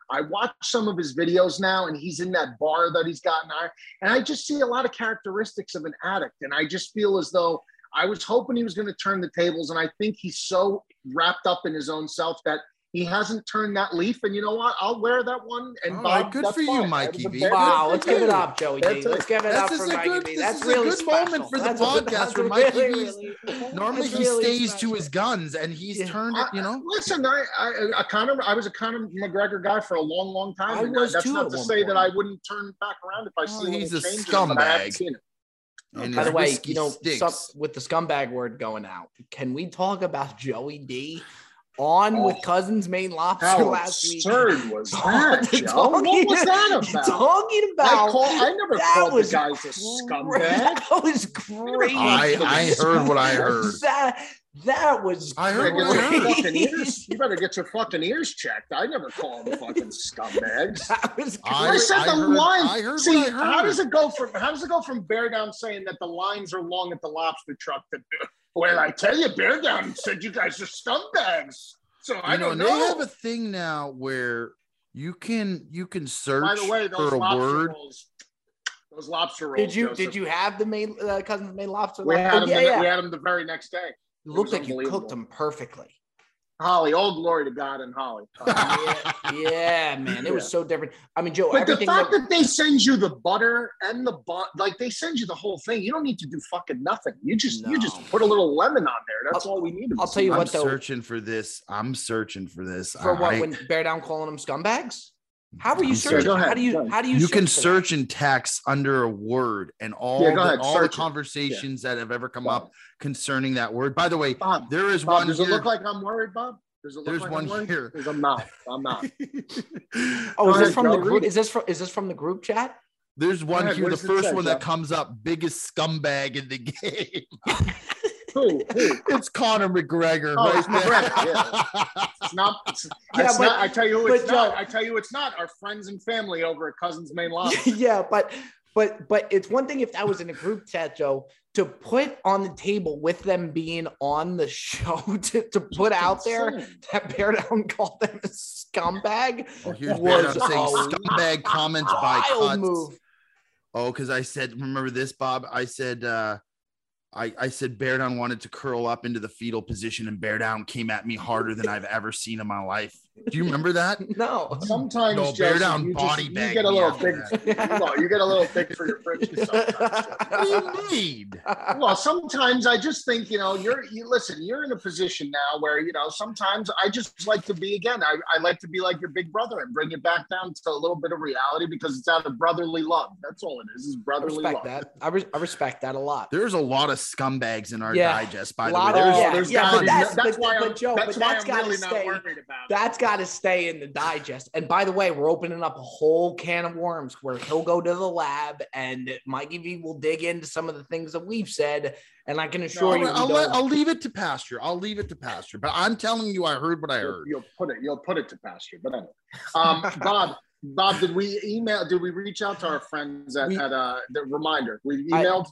D: I watch some of his videos now, and he's in that bar that he's got now, and I just see a lot of characteristics of an addict, and I just feel as though I was hoping he was going to turn the tables, and I think he's so wrapped up in his own self that he hasn't turned that leaf. And you know what? I'll wear that one. And
E: All
D: Bob,
E: right, good
D: that's
E: for you,
D: fine.
E: Mikey
D: That was
E: V.
D: a
C: Wow,
D: bad-
C: let's give it up, Joey D. Let's give it up
E: This
C: for
E: is a
C: Mikey
E: good-
C: V.
E: this
C: That's
E: is a
C: really
E: good
C: special.
E: moment for the
C: That's
E: podcast where
C: really,
E: Mikey
C: really,
E: Normally
C: that's
E: he
C: really
E: stays
C: special.
E: to his guns, and he's
C: Yeah.
E: turned it, you know.
D: Listen, I was a Conor McGregor guy for a long, long time.
C: I
D: and
C: was
D: that's
C: too
D: not
C: at
D: to
C: one
D: say that
C: point.
D: I wouldn't turn back around if I see
E: he's
D: little
E: a
D: changes, but I haven't
E: scumbag.
D: seen it.
E: And
C: By
E: his
C: the way,
E: whiskey stinks.
C: with the scumbag word going out, can we talk about Joey D on with Cousins Maine Lobster
D: How
C: last week?
D: absurd was that, Joe?
C: Talking-
D: What was that about?
C: Talking about
D: I never
C: that
D: called the
C: was
D: guys a scumbag.
C: That was crazy.
E: I heard what I heard.
C: That was
E: I
D: You
E: heard
D: better,
E: what
D: get
E: I
D: your
E: heard.
D: fucking ears, you better get your fucking ears checked. I never call them fucking scumbags.
C: That was
D: I said the
E: heard-
D: line.
E: I heard
D: See,
E: what I heard.
D: how does it go from Bear Down saying that the lines are long at the lobster truck to well, I tell you, Bear Down said you guys are scumbags. So I don't
E: and
D: know.
E: they have a thing now where you can search
D: By the way, those
E: for a
D: lobster
E: word.
D: rolls. Those lobster rolls.
C: Did you have the main Cousins Maine Lobster?
D: We had them.
C: Yeah.
D: We had them the very next day.
C: It looked
D: was
C: like you
D: unbelievable.
C: cooked them perfectly.
D: Holly, all glory to God and Holly.
C: Yeah, man, it was so different. I mean, Joe,
D: But the
C: everything
D: fact that they send you the butter and the like they send you the whole thing. You don't need to do fucking nothing. You just
C: No.
D: put a little lemon on there. That's all we need.
C: I'll tell you
E: I'm
C: what, though,
E: searching for this. I'm searching for this.
C: for what
E: I-
C: when Bear Down calling them scumbags? How were you
E: I'm
C: searching?
D: Go ahead,
C: How do you
D: go ahead.
C: how do you
E: you can
C: for that?
E: search in text under a word, and all
D: Yeah, go ahead,
E: all the
D: search it.
E: conversations that have ever come
D: Bob.
E: up concerning that word. By the way,
D: Bob,
E: there is
D: Bob,
E: one
D: does
E: here.
D: it look like I'm worried, Bob? Does it look
E: There's
D: like
E: one
D: I'm worried?
E: here.
D: 'Cause I'm not. I'm not.
C: Oh,
D: Go
C: is this
D: ahead,
C: from
D: Joe,
C: the
D: read
C: group?
D: it.
C: Is this from the group chat?
E: There's one
D: ahead,
E: here.
D: what
E: The
D: does it
E: first
D: say,
E: one that
D: Jeff?
E: comes up, biggest scumbag in the game.
D: Who?
E: It's Conor McGregor.
D: Oh,
E: right
D: it's
E: there.
D: McGregor, It's not. It's
C: Yeah, but-
D: not. I tell you who it's
C: but Joe-
D: not. I tell you it's not. Our friends and family over at Cousins Maine Lobster.
C: Yeah, but it's one thing if that was in a group chat, Joe, to put on the table with them being on the show to put out there
D: Insane.
C: that Bear Down called them a scumbag.
E: Oh, here's
C: Was
E: Bear Down saying
C: a
E: scumbag comments by
C: Wild
E: Cuts.
C: move.
E: Oh, because I said, remember this, Bob? I said, I said Bear Down wanted to curl up into the fetal position, and Bear Down came at me harder than I've ever seen in my life. Do you remember that?
C: No.
D: Sometimes,
E: No, Bear
D: Joseph,
E: Down
D: you
E: body
D: you
E: bagged
D: get a
E: me
D: little
E: after
D: big. Well, you get a little big for your britches sometimes.
E: What do you mean?
D: Well, sometimes I just think, listen, you're in a position now where, sometimes I just like to be, again, I like to be like your big brother and bring you back down to a little bit of reality because it's out of brotherly love. That's all it is
C: I
D: brotherly
C: respect
D: love.
C: that. I respect that a lot.
E: There's a lot of scumbags in our
C: Yeah.
E: digest, by
C: A
E: the way.
C: lot
E: There's,
C: of-
D: There's
C: yeah,
D: gotta
C: but
D: be-
C: that's-
D: that's
C: but-
D: why
C: but
D: I'm,
C: Joe,
D: that's
C: but
D: why
C: that's
D: I'm
C: gotta
D: really
C: stay-
D: not worried about it.
C: That's got to stay in the digest. And by the way, we're opening up a whole can of worms where he'll go to the lab and Mikey V will dig into some of the things that we've said. And I can assure you,
E: I'll leave it to pasture. But I'm telling you, I heard what I heard.
D: You'll put it to pasture. But anyway, Bob, did we reach out to our friends at the reminder? We emailed.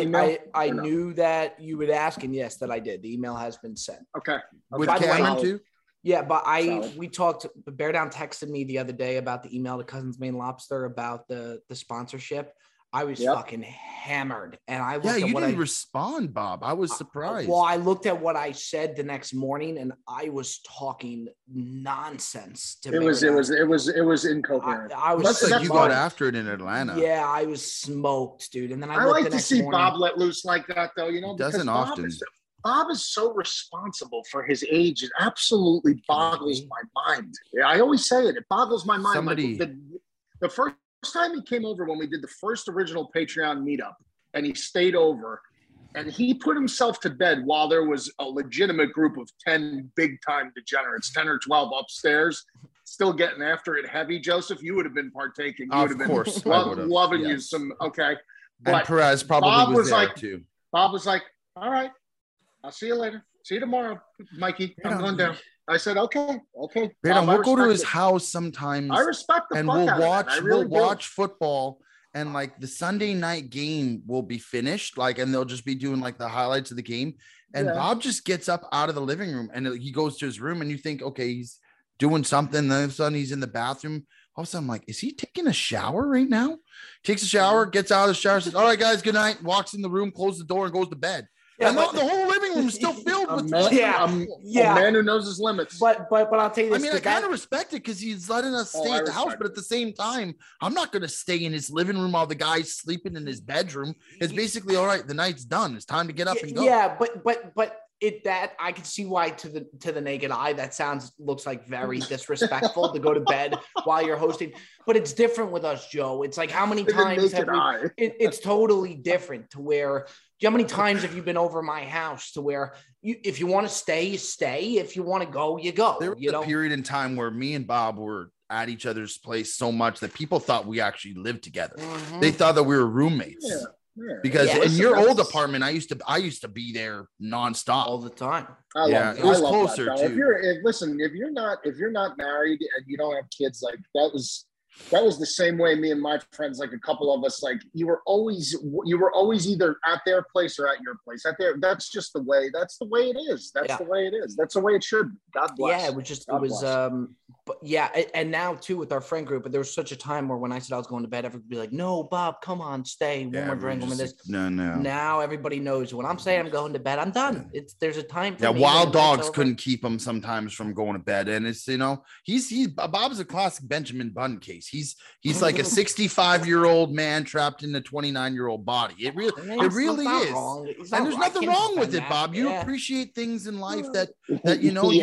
C: I
D: or no?
C: knew that you would ask, and yes, that I did. The email has been sent.
D: Okay.
E: With
C: By the way-
E: Cameron too?
C: Yeah, but
D: Solid.
C: we talked. Bear Down texted me the other day about the email to Cousins Maine Lobster about the sponsorship. I was
D: Yep.
C: fucking hammered, and I looked
E: Yeah,
C: at
E: you
C: what
E: didn't
C: I
E: respond, Bob. I was surprised.
C: well, I looked at what I said the next morning, and I was talking nonsense to
D: It
C: Bear
D: was
C: Down.
D: incoherent.
C: I was
E: Looks like
D: that's
E: you
D: fine.
E: got after it in Atlanta.
C: Yeah, I was smoked, dude. And then I
D: I
C: looked
D: like
C: the
D: to
C: next
D: see
C: morning.
D: Bob let loose like that, though. Because
E: Doesn't
D: Bob
E: often.
D: Bob is so responsible for his age. It absolutely boggles my mind. Yeah, I always say it. It boggles my mind.
E: Somebody-
D: Like the first time he came over when we did the first original Patreon meetup, and he stayed over, and he put himself to bed while there was a legitimate group of 10 big-time degenerates, 10 or 12 upstairs, still getting after it heavy. Joseph, you would have been partaking. You would
E: Of
D: have been
E: course, I would've,
D: loving you
E: yes.
D: some. Okay.
E: And
D: But
E: Perez probably
D: Bob
E: was
D: was
E: there
D: like-
E: too.
D: Bob was like, all right, I'll see you later. See you tomorrow, Mikey. I'm going down. I said, okay.
E: Bear
D: Bob,
E: Down,
D: I
E: we'll go to
D: respect
E: his
D: it.
E: house sometimes,
D: I respect the
E: and
D: fuck
E: we'll
D: out of that.
E: watch.
D: I really
E: We'll
D: do.
E: watch football, and like the Sunday night game will be finished, and they'll just be doing like the highlights of the game. And
D: Yeah.
E: Bob just gets up out of the living room and he goes to his room, and you think, okay, he's doing something. Then all of a sudden he's in the bathroom. All of a sudden, I'm like, is he taking a shower right now? Takes a shower, gets out of the shower, says, all right, guys, good night. Walks in the room, closes the door, and goes to bed.
C: Yeah,
E: and the whole living room is still filled with
D: a man who knows his limits.
C: But I'll tell you this.
E: I mean, I kind of respect it because he's letting us stay at the house, but at the same time, I'm not going to stay in his living room while the guy's sleeping in his bedroom. It's basically, all right, the night's done. It's time to get up and go.
C: Yeah, but that I can see why to the naked eye that looks like very disrespectful to go to bed while you're hosting. But it's different with us, Joe. It's like how many times have we? It's totally different to where. How many times have you been over my house to where if you want to stay, you stay. If you want to go, you go.
E: There was a period in time where me and Bob were at each other's place so much that people thought we actually lived together. Mm-hmm. They thought that we were roommates. Yeah. Because in your old apartment, I used to be there nonstop
C: all the time.
E: It was closer
D: to. If you're not married and you don't have kids, like that was the same way me and my friends, like a couple of us, like you were always either at their place or at your place. That's just the way. That's the way it is. That's the way it is. That's the way it should be. God bless.
C: Yeah, but yeah, and now too with our friend group. But there was such a time where when I said I was going to bed, everybody would be like, "No, Bob, come on, stay. One more drink, one more this."
E: No.
C: Now everybody knows when I'm saying I'm going to bed, I'm done. There's a time.
E: For me wild dogs couldn't keep him sometimes from going to bed, and it's he's Bob's a classic Benjamin Button case. He's like a 65-year-old man trapped in a 29-year-old body. It really is. And there's nothing wrong with it, Bob. You appreciate things in life that
D: he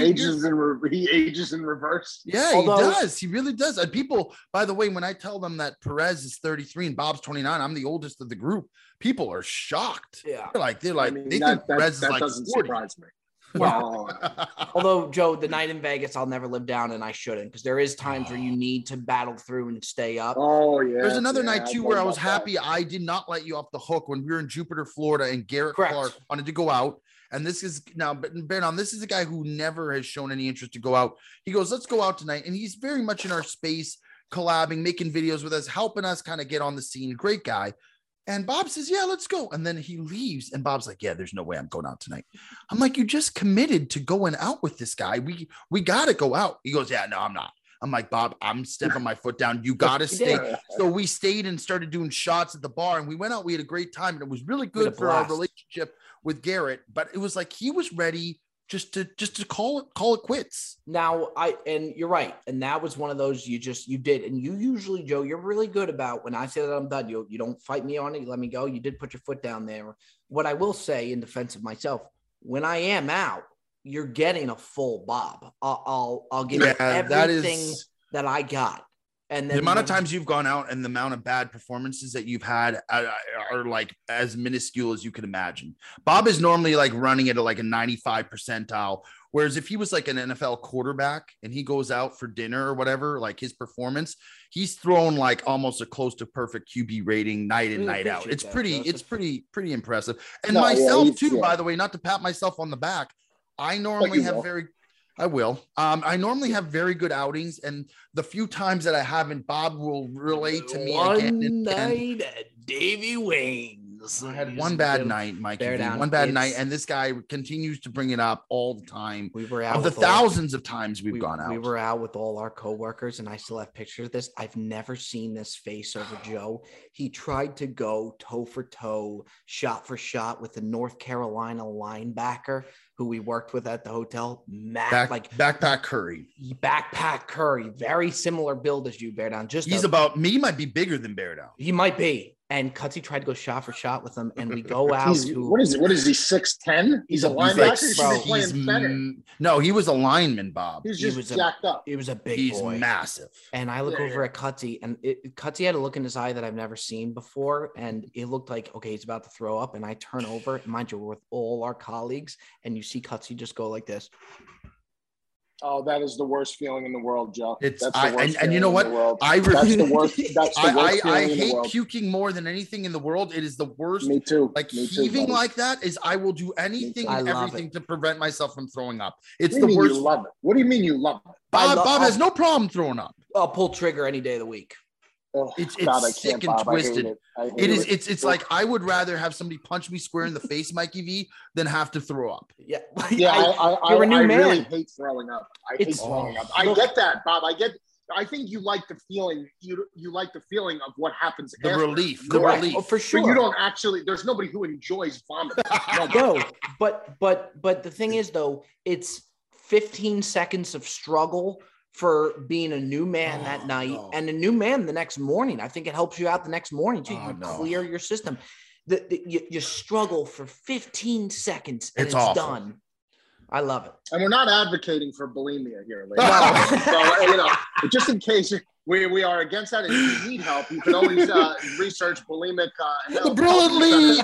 D: ages in reverse.
E: Yeah, he does. He really does. And people, by the way, when I tell them that Perez is 33 and Bob's 29, I'm the oldest of the group. People are shocked.
C: Yeah,
E: they're like, they think Perez is like 40.
D: Surprise me.
C: Well, although Joe, the night in Vegas, I'll never live down, and I shouldn't, because there is times where you need to battle through and stay up.
D: Oh yeah.
E: There's another night too where I was happy I did not let you off the hook when we were in Jupiter, Florida, and Garrett Clark wanted to go out. And this is now, this is a guy who never has shown any interest to go out. He goes, let's go out tonight. And he's very much in our space, collabing, making videos with us, helping us kind of get on the scene. Great guy. And Bob says, yeah, let's go. And then he leaves. And Bob's like, yeah, there's no way I'm going out tonight. I'm like, you just committed to going out with this guy. We got to go out. He goes, yeah, no, I'm not. I'm like, Bob, I'm stepping my foot down. You got to stay. So we stayed and started doing shots at the bar, and we went out. We had a great time, and it was really good for our relationship with Garrett. But it was like he was ready just to call it quits.
C: Now, and you're right. And that was one of those you did. And you usually, Joe, you're really good about when I say that I'm done. You don't fight me on it. You let me go. You did put your foot down there. What I will say in defense of myself, when I am out, you're getting a full Bob. I'll give you everything that I got. And then
E: the amount of times you've gone out and the amount of bad performances that you've had are like as minuscule as you can imagine. Bob is normally like running at like a 95 percentile. Whereas if he was like an NFL quarterback and he goes out for dinner or whatever, like his performance, he's thrown like almost a close to perfect QB rating night in, night out. It's pretty impressive. And myself too, by the way, not to pat myself on the back. I normally have I normally have very good outings, and the few times that I haven't, Bob will relate to me again.
C: One night at Davy Wayne's.
E: I had one bad night, Mike. One bad night, and this guy continues to bring it up all the time.
C: We were out
E: of the thousands of times we've gone out.
C: We were out with all our coworkers, and I still have pictures of this. I've never seen this face over Joe. He tried to go toe for toe, shot for shot with the North Carolina linebacker who we worked with at the hotel,
E: Backpack
C: Curry, very similar build as you, Bear Down.
E: He might be bigger than Bear Down.
C: He might be. And Cutsy tried to go shot for shot with him, and we go out to
D: what is he 6'10"? He's a linebacker.
E: No, he was a lineman, Bob.
D: He was jacked up.
C: He was a big boy.
E: He's massive.
C: And I look over at Cutsy, and Cutsy had a look in his eye that I've never seen before, and it looked like, okay, he's about to throw up. And I turn over, and mind you, we're with all our colleagues, and you see Cutsy just go like this.
D: Oh, that is the worst feeling in the world, Joe.
E: And you know what?
D: That's the worst.
E: I hate puking more than anything in the world. It is the worst.
D: Me too.
E: Heaving like that is. I will do anything and everything to prevent myself from throwing up. It's
D: the
E: worst.
D: You love it. What do you mean you love it?
E: Bob has no problem throwing up.
C: I'll pull trigger any day of the week.
D: Oh,
E: It's
D: God, I
E: sick
D: can't,
E: and
D: Bob. I hate
E: twisted.
D: it. I hate
E: It is. It's like I would rather have somebody punch me square in the face, Mikey V, than have to throw up.
C: Yeah.
D: Yeah,
C: you're a new
D: I
C: man.
D: really hate throwing up. I hate throwing up. I
C: Look-
D: get that, Bob. I think you like the feeling. You like the feeling of what happens.
E: The
D: after.
E: relief. The
C: Correct.
E: relief.
C: Oh, for sure.
D: But you don't actually. There's nobody who enjoys vomiting.
C: No, but the thing is though, it's 15 seconds of struggle for being a new man that night and a new man the next morning. I think it helps you out the next morning too. You clear your system. You struggle for 15 seconds and it's
E: awful.
C: done. I love it.
D: And we're not advocating for bulimia here, ladies. So, just in case we are against that, and if you need help, you can always research bulimic.
E: The brilliantly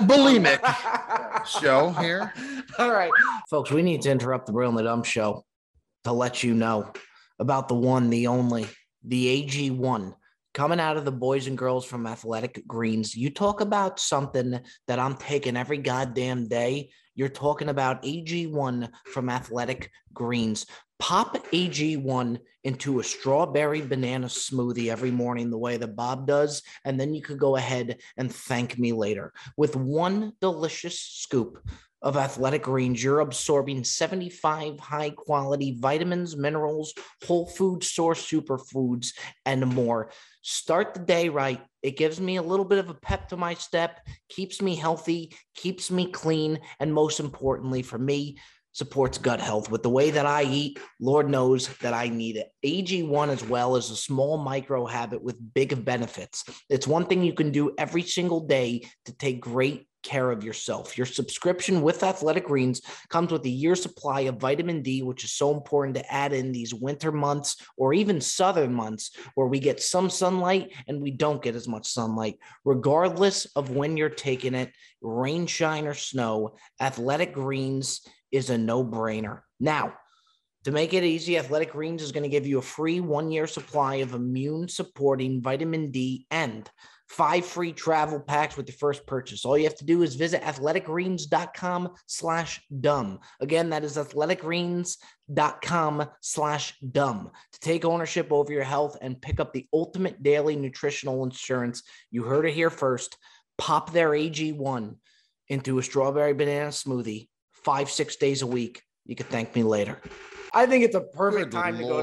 E: bulimic show here.
C: All right, folks, we need to interrupt the Brilliantly Dumb show to let you know about the one, the only, the AG1 coming out of the boys and girls from Athletic Greens. You talk about something that I'm taking every goddamn day. You're talking about AG1 from Athletic Greens. Pop AG1 into a strawberry banana smoothie every morning the way that Bob does, and then you could go ahead and thank me later. With one delicious scoop of Athletic Greens, you're absorbing 75 high-quality vitamins, minerals, whole food source superfoods, and more. Start the day right. It gives me a little bit of a pep to my step, keeps me healthy, keeps me clean, and most importantly for me, supports gut health. With the way that I eat, Lord knows that I need it. AG1 as well is a small micro habit with big benefits. It's one thing you can do every single day to take great care of yourself. Your subscription with Athletic Greens comes with a year's supply of vitamin D, which is so important to add in these winter months or even southern months where we get some sunlight and we don't get as much sunlight. Regardless of when you're taking it, rain, shine, or snow, Athletic Greens is a no-brainer. Now, to make it easy, Athletic Greens is going to give you a free 1-year supply of immune-supporting vitamin D and 5 free travel packs with your first purchase. All you have to do is visit athleticgreens.com/dumb. Again, that is athleticgreens.com/dumb to take ownership over your health and pick up the ultimate daily nutritional insurance. You heard it here first. Pop their AG1 into a strawberry banana smoothie 5-6 days a week. You can thank me later. I think it's a perfect time to go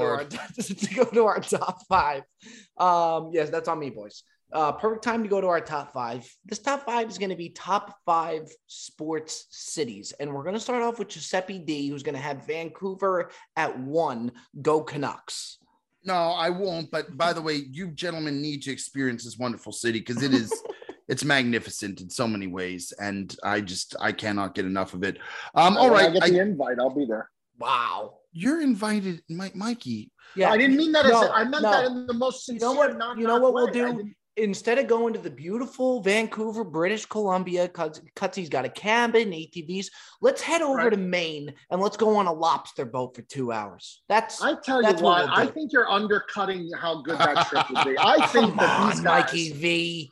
C: to our top 5. Yes, that's on me, boys. Perfect time to go to our top 5. This top 5 is going to be top 5 sports cities. And we're going to start off with Giuseppe D, who's going to have Vancouver at 1. Go Canucks.
E: No, I won't. But by the way, you gentlemen need to experience this wonderful city because it is it's magnificent in so many ways. And I cannot get enough of it. All right.
D: I get the invite. I'll be there.
C: Wow.
E: You're invited, Mikey.
C: Yeah.
D: I didn't mean that. I meant that in the most sincere.
C: You know what we'll do? Instead of going to the beautiful Vancouver, British Columbia, Cutsy's got a cabin, ATVs, let's head over to Maine and let's go on a lobster boat for 2 hours. I tell you what,
D: I think you're undercutting how good that trip would be. I think that these guys,
C: Mikey V.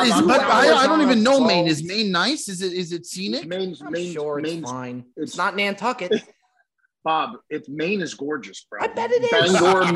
E: I don't even know Maine. Is Maine nice? Is it scenic?
C: Maine's it's fine. It's not Nantucket.
D: Bob, Maine is gorgeous, bro.
C: I bet it is.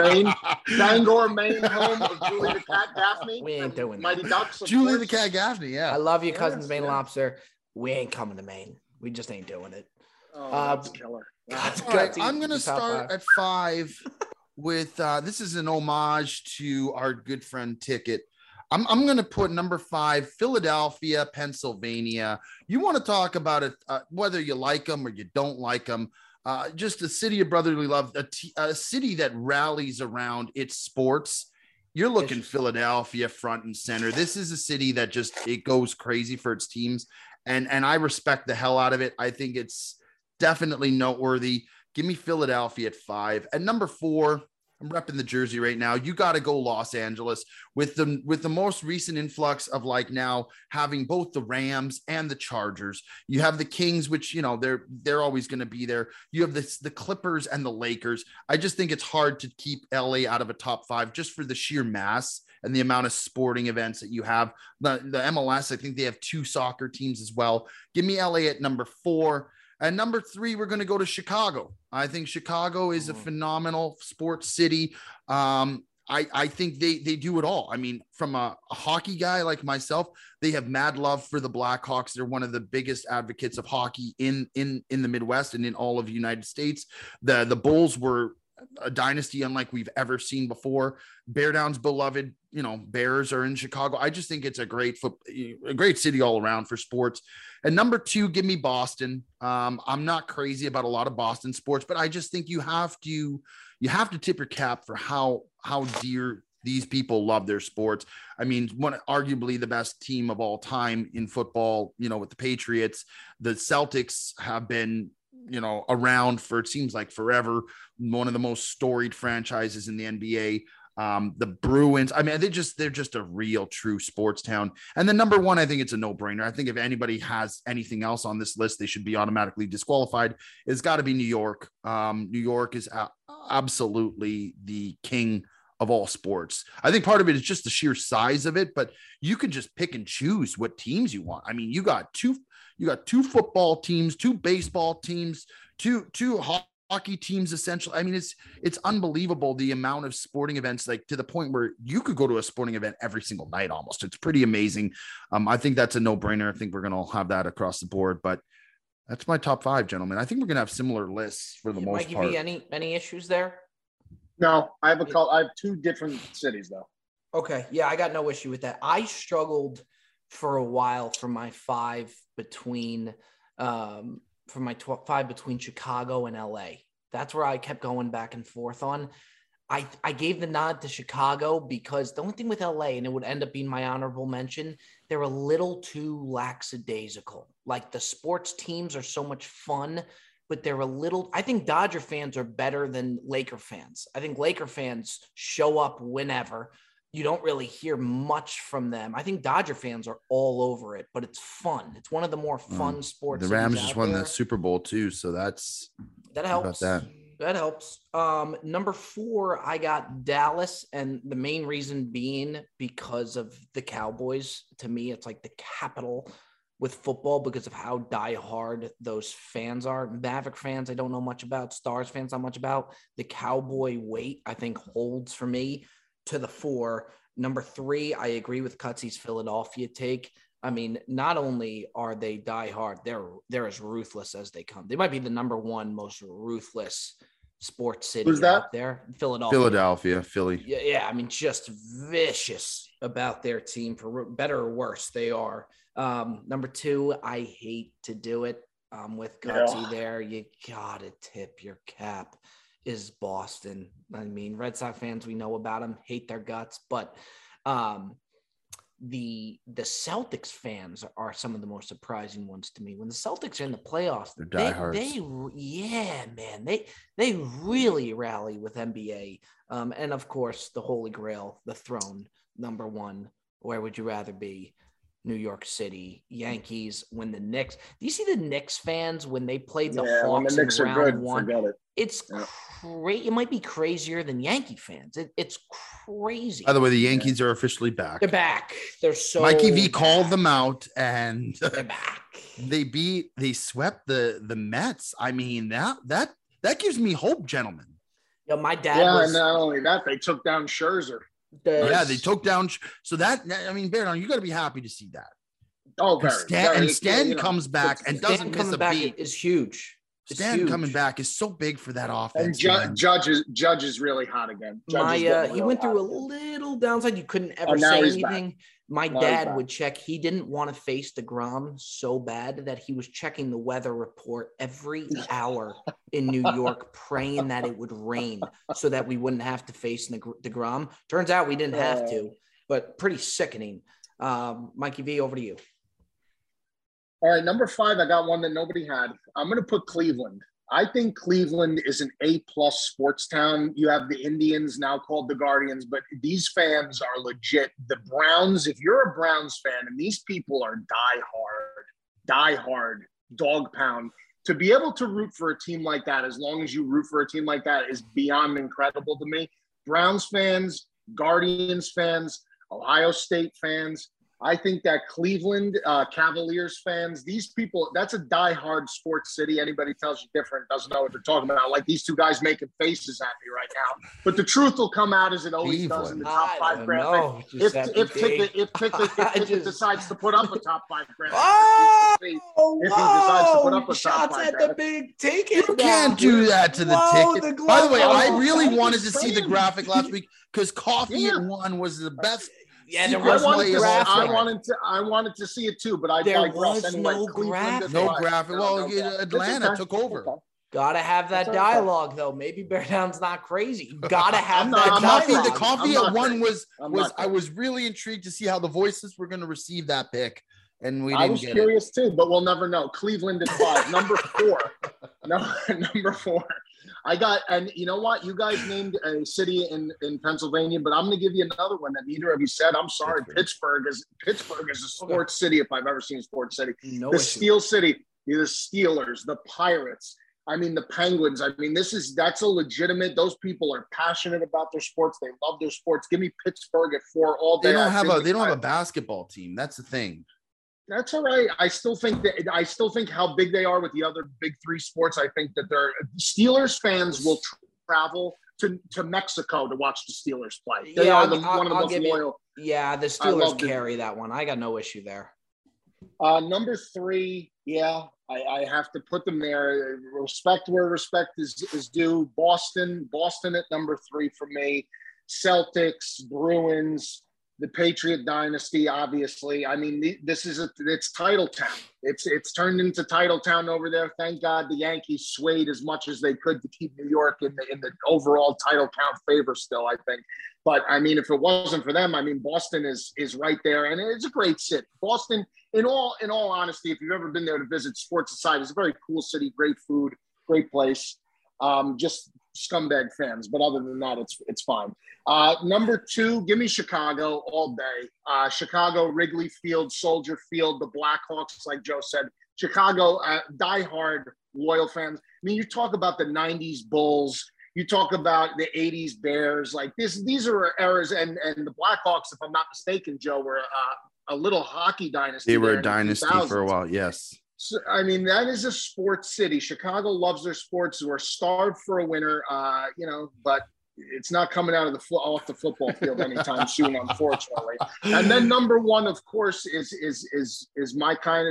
D: Bangor, Maine, home of Julie the Cat Gaffney.
C: We ain't doing
D: Mighty
C: that.
D: Ducks.
E: Julie the Cat Gaffney, yeah.
C: I love you, Cousins Maine Lobster. We ain't coming to Maine. We just ain't doing it.
D: Oh, that's killer.
E: All right, I'm going to start at 5 with this is an homage to our good friend Ticket. I'm going to put number 5, Philadelphia, Pennsylvania. You want to talk about it, whether you like them or you don't like them. Just a city of brotherly love, a city that rallies around its sports. You're looking Philadelphia front and center. This is a city that it goes crazy for its teams. And I respect the hell out of it. I think it's definitely noteworthy. Give me Philadelphia at 5. At number 4, I'm repping the jersey right now. You got to go Los Angeles with the most recent influx of now having both the Rams and the Chargers. You have the Kings, which, they're always going to be there. You have the Clippers and the Lakers. I just think it's hard to keep LA out of a top 5 just for the sheer mass and the amount of sporting events that you have. The MLS, I think they have 2 soccer teams as well. Give me LA at number 4. And number 3, we're going to go to Chicago. I think Chicago is a phenomenal sports city. I think they do it all. I mean, from a hockey guy like myself, they have mad love for the Blackhawks. They're one of the biggest advocates of hockey in the Midwest and in all of the United States. The Bulls were a dynasty unlike we've ever seen before. Bear Down's beloved, Bears are in Chicago. I just think it's a great city all around for sports. And number 2, give me Boston. I'm not crazy about a lot of Boston sports, but I just think you have to tip your cap for how dear these people love their sports. I mean, arguably the best team of all time in football, with the Patriots. The Celtics have been, around for, it seems like forever. One of the most storied franchises in the NBA. The Bruins, I mean, they're just a real true sports town. And then number 1, I think it's a no-brainer. I think if anybody has anything else on this list, they should be automatically disqualified. It's got to be New York. New York is absolutely the king of all sports. I think part of it is just the sheer size of it, but you can just pick and choose what teams you want. I mean, you got two football teams, 2 baseball teams, two hockey teams, essentially. I mean, it's unbelievable the amount of sporting events, like to the point where you could go to a sporting event every single night almost. It's pretty amazing. I think that's a no-brainer. I think we're going to have that across the board, but that's my top 5, gentlemen. I think we're going to have similar lists for the most part.
C: Mikey, any issues there?
D: No, I have 2 different cities though.
C: Okay. Yeah, I got no issue with that. I struggled for a while for my 5 between between Chicago and LA. That's where I kept going back and forth on. I gave the nod to Chicago because the only thing with LA, and it would end up being my honorable mention, they're a little too lackadaisical. Like the sports teams are so much fun, but I think Dodger fans are better than Laker fans. I think Laker fans show up whenever. You don't really hear much from them. I think Dodger fans are all over it, but it's fun. It's one of the more fun sports.
E: The Rams just won the Super Bowl too, so that
C: helps. That helps. Number 4, I got Dallas, and the main reason being because of the Cowboys. To me, it's like the capital with football because of how diehard those fans are. Maverick fans, I don't know much about. Stars fans, not much about. The Cowboy weight, I think, holds for me to the 4. Number 3, I agree with Cutsy's Philadelphia take. I mean, not only are they diehard, they're as ruthless as they come. They might be the number 1 most ruthless sports city out there. Philadelphia,
E: Philly.
C: Yeah. I mean, just vicious about their team, for better or worse. They are. Number 2, I hate to do it. With Cutsy there, you gotta tip your cap, is Boston. I mean, Red Sox fans, we know about them, hate their guts, but the Celtics fans are some of the most surprising ones to me. When the Celtics are in the playoffs,
E: they're diehards.
C: They really rally with NBA. And of course, the Holy Grail, the throne, number 1. Where would you rather be? New York City, Yankees. When the Knicks, do you see the Knicks fans when they played the Hawks in round 1? It's crazy. It might be crazier than Yankee fans. It's crazy.
E: By the way, the Yankees are officially back.
C: They're back. They're so
E: Mikey V called them out, and
C: they're back.
E: They swept the Mets. I mean, that gives me hope, gentlemen.
C: Yeah, my dad was.
D: And not only that, they took down Scherzer.
E: They took down. So that, I mean, Baron, you got to be happy to see that.
D: Oh, very.
E: Stan comes back and doesn't miss a beat.
C: Is huge.
E: Stan coming back is so big for that offense.
D: And Judge is really hot again.
C: He went through a little downside. You couldn't ever say anything. My dad would check. He didn't want to face DeGrom so bad that he was checking the weather report every hour in New York, praying that it would rain so that we wouldn't have to face DeGrom. Turns out we didn't have to, but pretty sickening. Mikey V, over to you.
D: All right, number 5, I got one that nobody had. I'm going to put Cleveland. I think Cleveland is an A+ sports town. You have the Indians, now called the Guardians, but these fans are legit. The Browns, if you're a Browns fan, and these people are diehard, dog pound, to be able to root for a team like that, as long as you root for a team like that, is beyond incredible to me. Browns fans, Guardians fans, Ohio State fans, I think that Cleveland Cavaliers fans, these people, that's a diehard sports city. Anybody tells you different doesn't know what they're talking about. Like these two guys making faces at me right now. But the truth will come out as it always does in the top 5 Grand Prix. If Ticket decides to put up a top 5 Grand Prix, if he decides to put up a top 5
C: at the big Ticket.
E: You can't do that to the Ticket. By the way, I really wanted to see the graphic last week because Coffee at 1 was the best.
C: Yeah, there was no graphic.
D: I wanted to see it too, but I
C: there
D: digress.
C: was
D: anyway,
C: no graphic.
E: No graphic. Well, Atlanta took over.
C: Gotta have that dialogue though. Maybe Bear Down's not crazy. You gotta have that
E: dialogue. The
C: dialogue.
E: Coffee at 1 was I was really intrigued to see how the voices were going to receive that pick. And I was
D: curious too, but we'll never know. Cleveland at 5. Number 4. Number 4. I got, and you know what? You guys named a city in Pennsylvania, but I'm going to give you another one that neither of you said. I'm sorry. Pittsburgh is a sports city if I've ever seen a sports city. Steel City, the Steelers, the Pirates. I mean, the Penguins. I mean, that's a legitimate. Those people are passionate about their sports. They love their sports. Give me Pittsburgh at 4 all day.
E: They don't have a basketball team. That's the thing.
D: That's all right. I still think how big they are with the other big 3 sports. I think that their Steelers fans will travel to Mexico to watch the Steelers play. They are one of the most loyal.
C: Yeah, the Steelers carry that one. I got no issue there.
D: Number 3, yeah, I have to put them there. Respect where respect is due. Boston at number 3 for me. Celtics, Bruins. The Patriot dynasty, obviously. I mean, it's title town. It's turned into title town over there. Thank God the Yankees swayed as much as they could to keep New York in the overall title count favor still, I think. But I mean, if it wasn't for them, I mean, Boston is right there, and it's a great city. Boston, in all honesty, if you've ever been there to visit Sports Society, it's a very cool city, great food, great place. Just scumbag fans, but other than that, it's fine. Number 2, give me Chicago all day. Chicago, Wrigley Field, Soldier Field, the Blackhawks, like Joe said. Chicago, diehard loyal fans. I mean, you talk about the 90s Bulls, you talk about the 80s Bears, like these are eras, and the Blackhawks, if I'm not mistaken, Joe, were a little hockey dynasty.
E: They were a dynasty for a while, yes.
D: So, I mean, that is a sports city. Chicago loves their sports. We're starved for a winner, but it's not coming out of off the football field anytime soon, unfortunately. And then number 1, of course, is my kind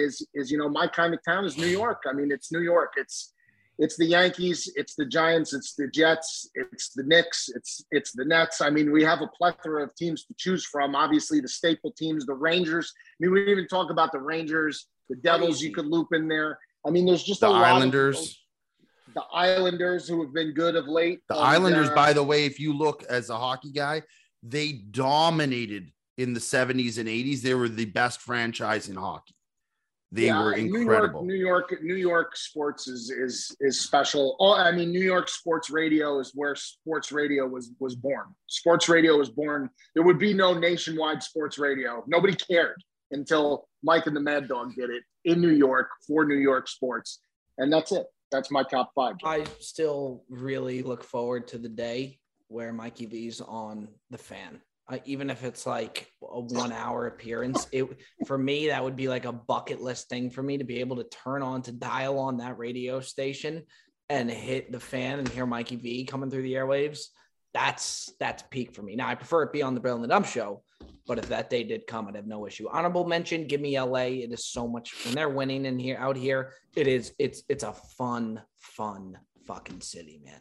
D: of town is New York. I mean, it's New York. It's the Yankees, it's the Giants, it's the Jets, it's the Knicks, it's the Nets. I mean, we have a plethora of teams to choose from. Obviously, the staple teams, the Rangers. I mean, we didn't even talk about the Rangers. The Devils you could loop in there. I mean, there's just
E: the Islanders.
D: The Islanders who have been good of late.
E: The Islanders, by the way, if you look as a hockey guy, they dominated in the 70s and 80s. They were the best franchise in hockey. They were incredible.
D: New York sports is special. Oh, I mean, New York sports radio is where sports radio was born. Sports radio was born. There would be no nationwide sports radio. Nobody cared until Mike and the Mad Dog did it in New York for New York sports. And that's it. That's my top 5.
C: I still really look forward to the day where Mikey V's on the Fan. Even if it's like a 1-hour appearance, for me, that would be like a bucket list thing for me to be able to dial on that radio station and hit the Fan and hear Mikey V coming through the airwaves. That's peak for me. Now, I prefer it be on the Bill and the Dump Show, but if that day did come, I'd have no issue. Honorable mention, give me LA. It is so much when they're winning out here. It's a fun fucking city, man.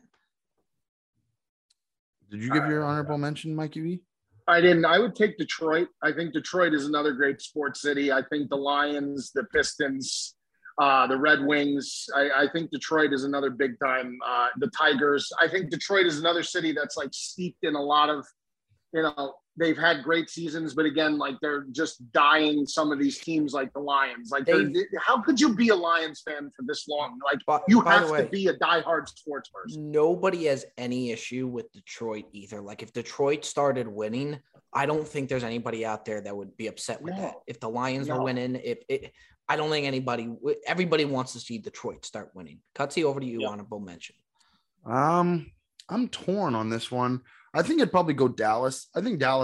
E: Did you give your honorable mention, Mikey V?
D: I didn't. I would take Detroit. I think Detroit is another great sports city. I think the Lions, the Pistons, the Red Wings. I think Detroit is another big time. The Tigers. I think Detroit is another city that's like steeped in a lot of, they've had great seasons, but again, like they're just dying some of these teams like the Lions. Like, how could you be a Lions fan for this long? Like, you have to be a diehard sports person.
C: Nobody has any issue with Detroit either. Like, if Detroit started winning, I don't think there's anybody out there that would be upset with that. If the Lions were winning, I don't think everybody wants to see Detroit start winning. Cutsy, over to you, honorable mention.
E: I'm torn on this one. I think it'd probably go Dallas. I think Dallas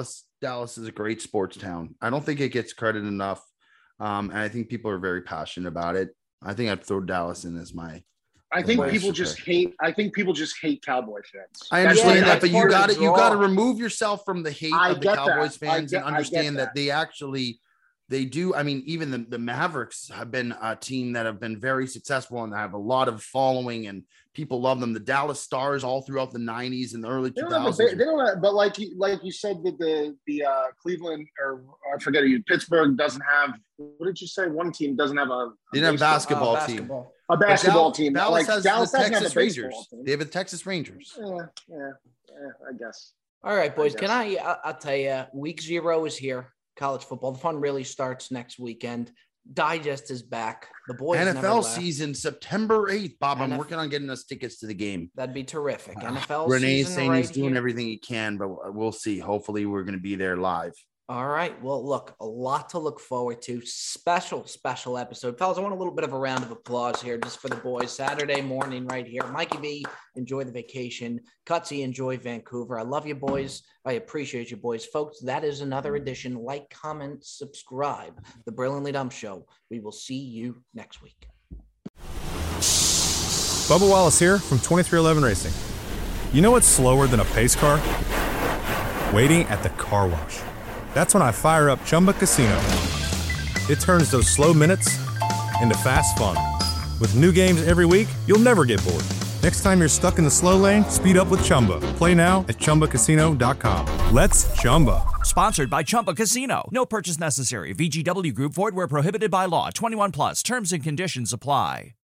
E: Dallas is a great sports town. I don't think it gets credit enough. And I think people are very passionate about it. I think I'd throw Dallas in as my.
D: I think people just hate Cowboy fans.
E: I understand that, but you got to remove yourself from the hate of the Cowboys fans and understand that they do. I mean, even the Mavericks have been a team that have been very successful and have a lot of following and people love them. The Dallas Stars all throughout the 90s and the early 2000s.
D: They don't have, but like you said that the Cleveland, or I forget, Pittsburgh doesn't have, what did you say? One team doesn't have
E: they didn't have a basketball team.
D: A basketball team.
E: Dallas has
D: Dallas
E: the Texas Rangers.
D: Team.
E: They have the Texas Rangers.
D: Yeah, I guess.
C: All right, boys. I'll tell you, week 0 is here. College football. The fun really starts next weekend. Digest is back. The boys
E: NFL season September 8th. Bob, I'm working on getting us tickets to the game.
C: That'd be terrific. NFL
E: Renee's
C: season
E: saying
C: right
E: he's doing
C: here.
E: everything he can, but we'll see. Hopefully we're going to be there live.
C: All right. Well, look, a lot to look forward to. Special episode. Fellas, I want a little bit of a round of applause here just for the boys. Saturday morning right here. Mikey V, enjoy the vacation. Cutsy, enjoy Vancouver. I love you, boys. I appreciate you, boys. Folks, that is another edition. Like, comment, subscribe. The Brilliantly Dumb Show. We will see you next week.
F: Bubba Wallace here from 2311 Racing. You know what's slower than a pace car? Waiting at the car wash. That's when I fire up Chumba Casino. It turns those slow minutes into fast fun. With new games every week, you'll never get bored. Next time you're stuck in the slow lane, speed up with Chumba. Play now at ChumbaCasino.com. Let's Chumba.
B: Sponsored by Chumba Casino. No purchase necessary. VGW Group. Void where prohibited by law. 21 plus. Terms and conditions apply.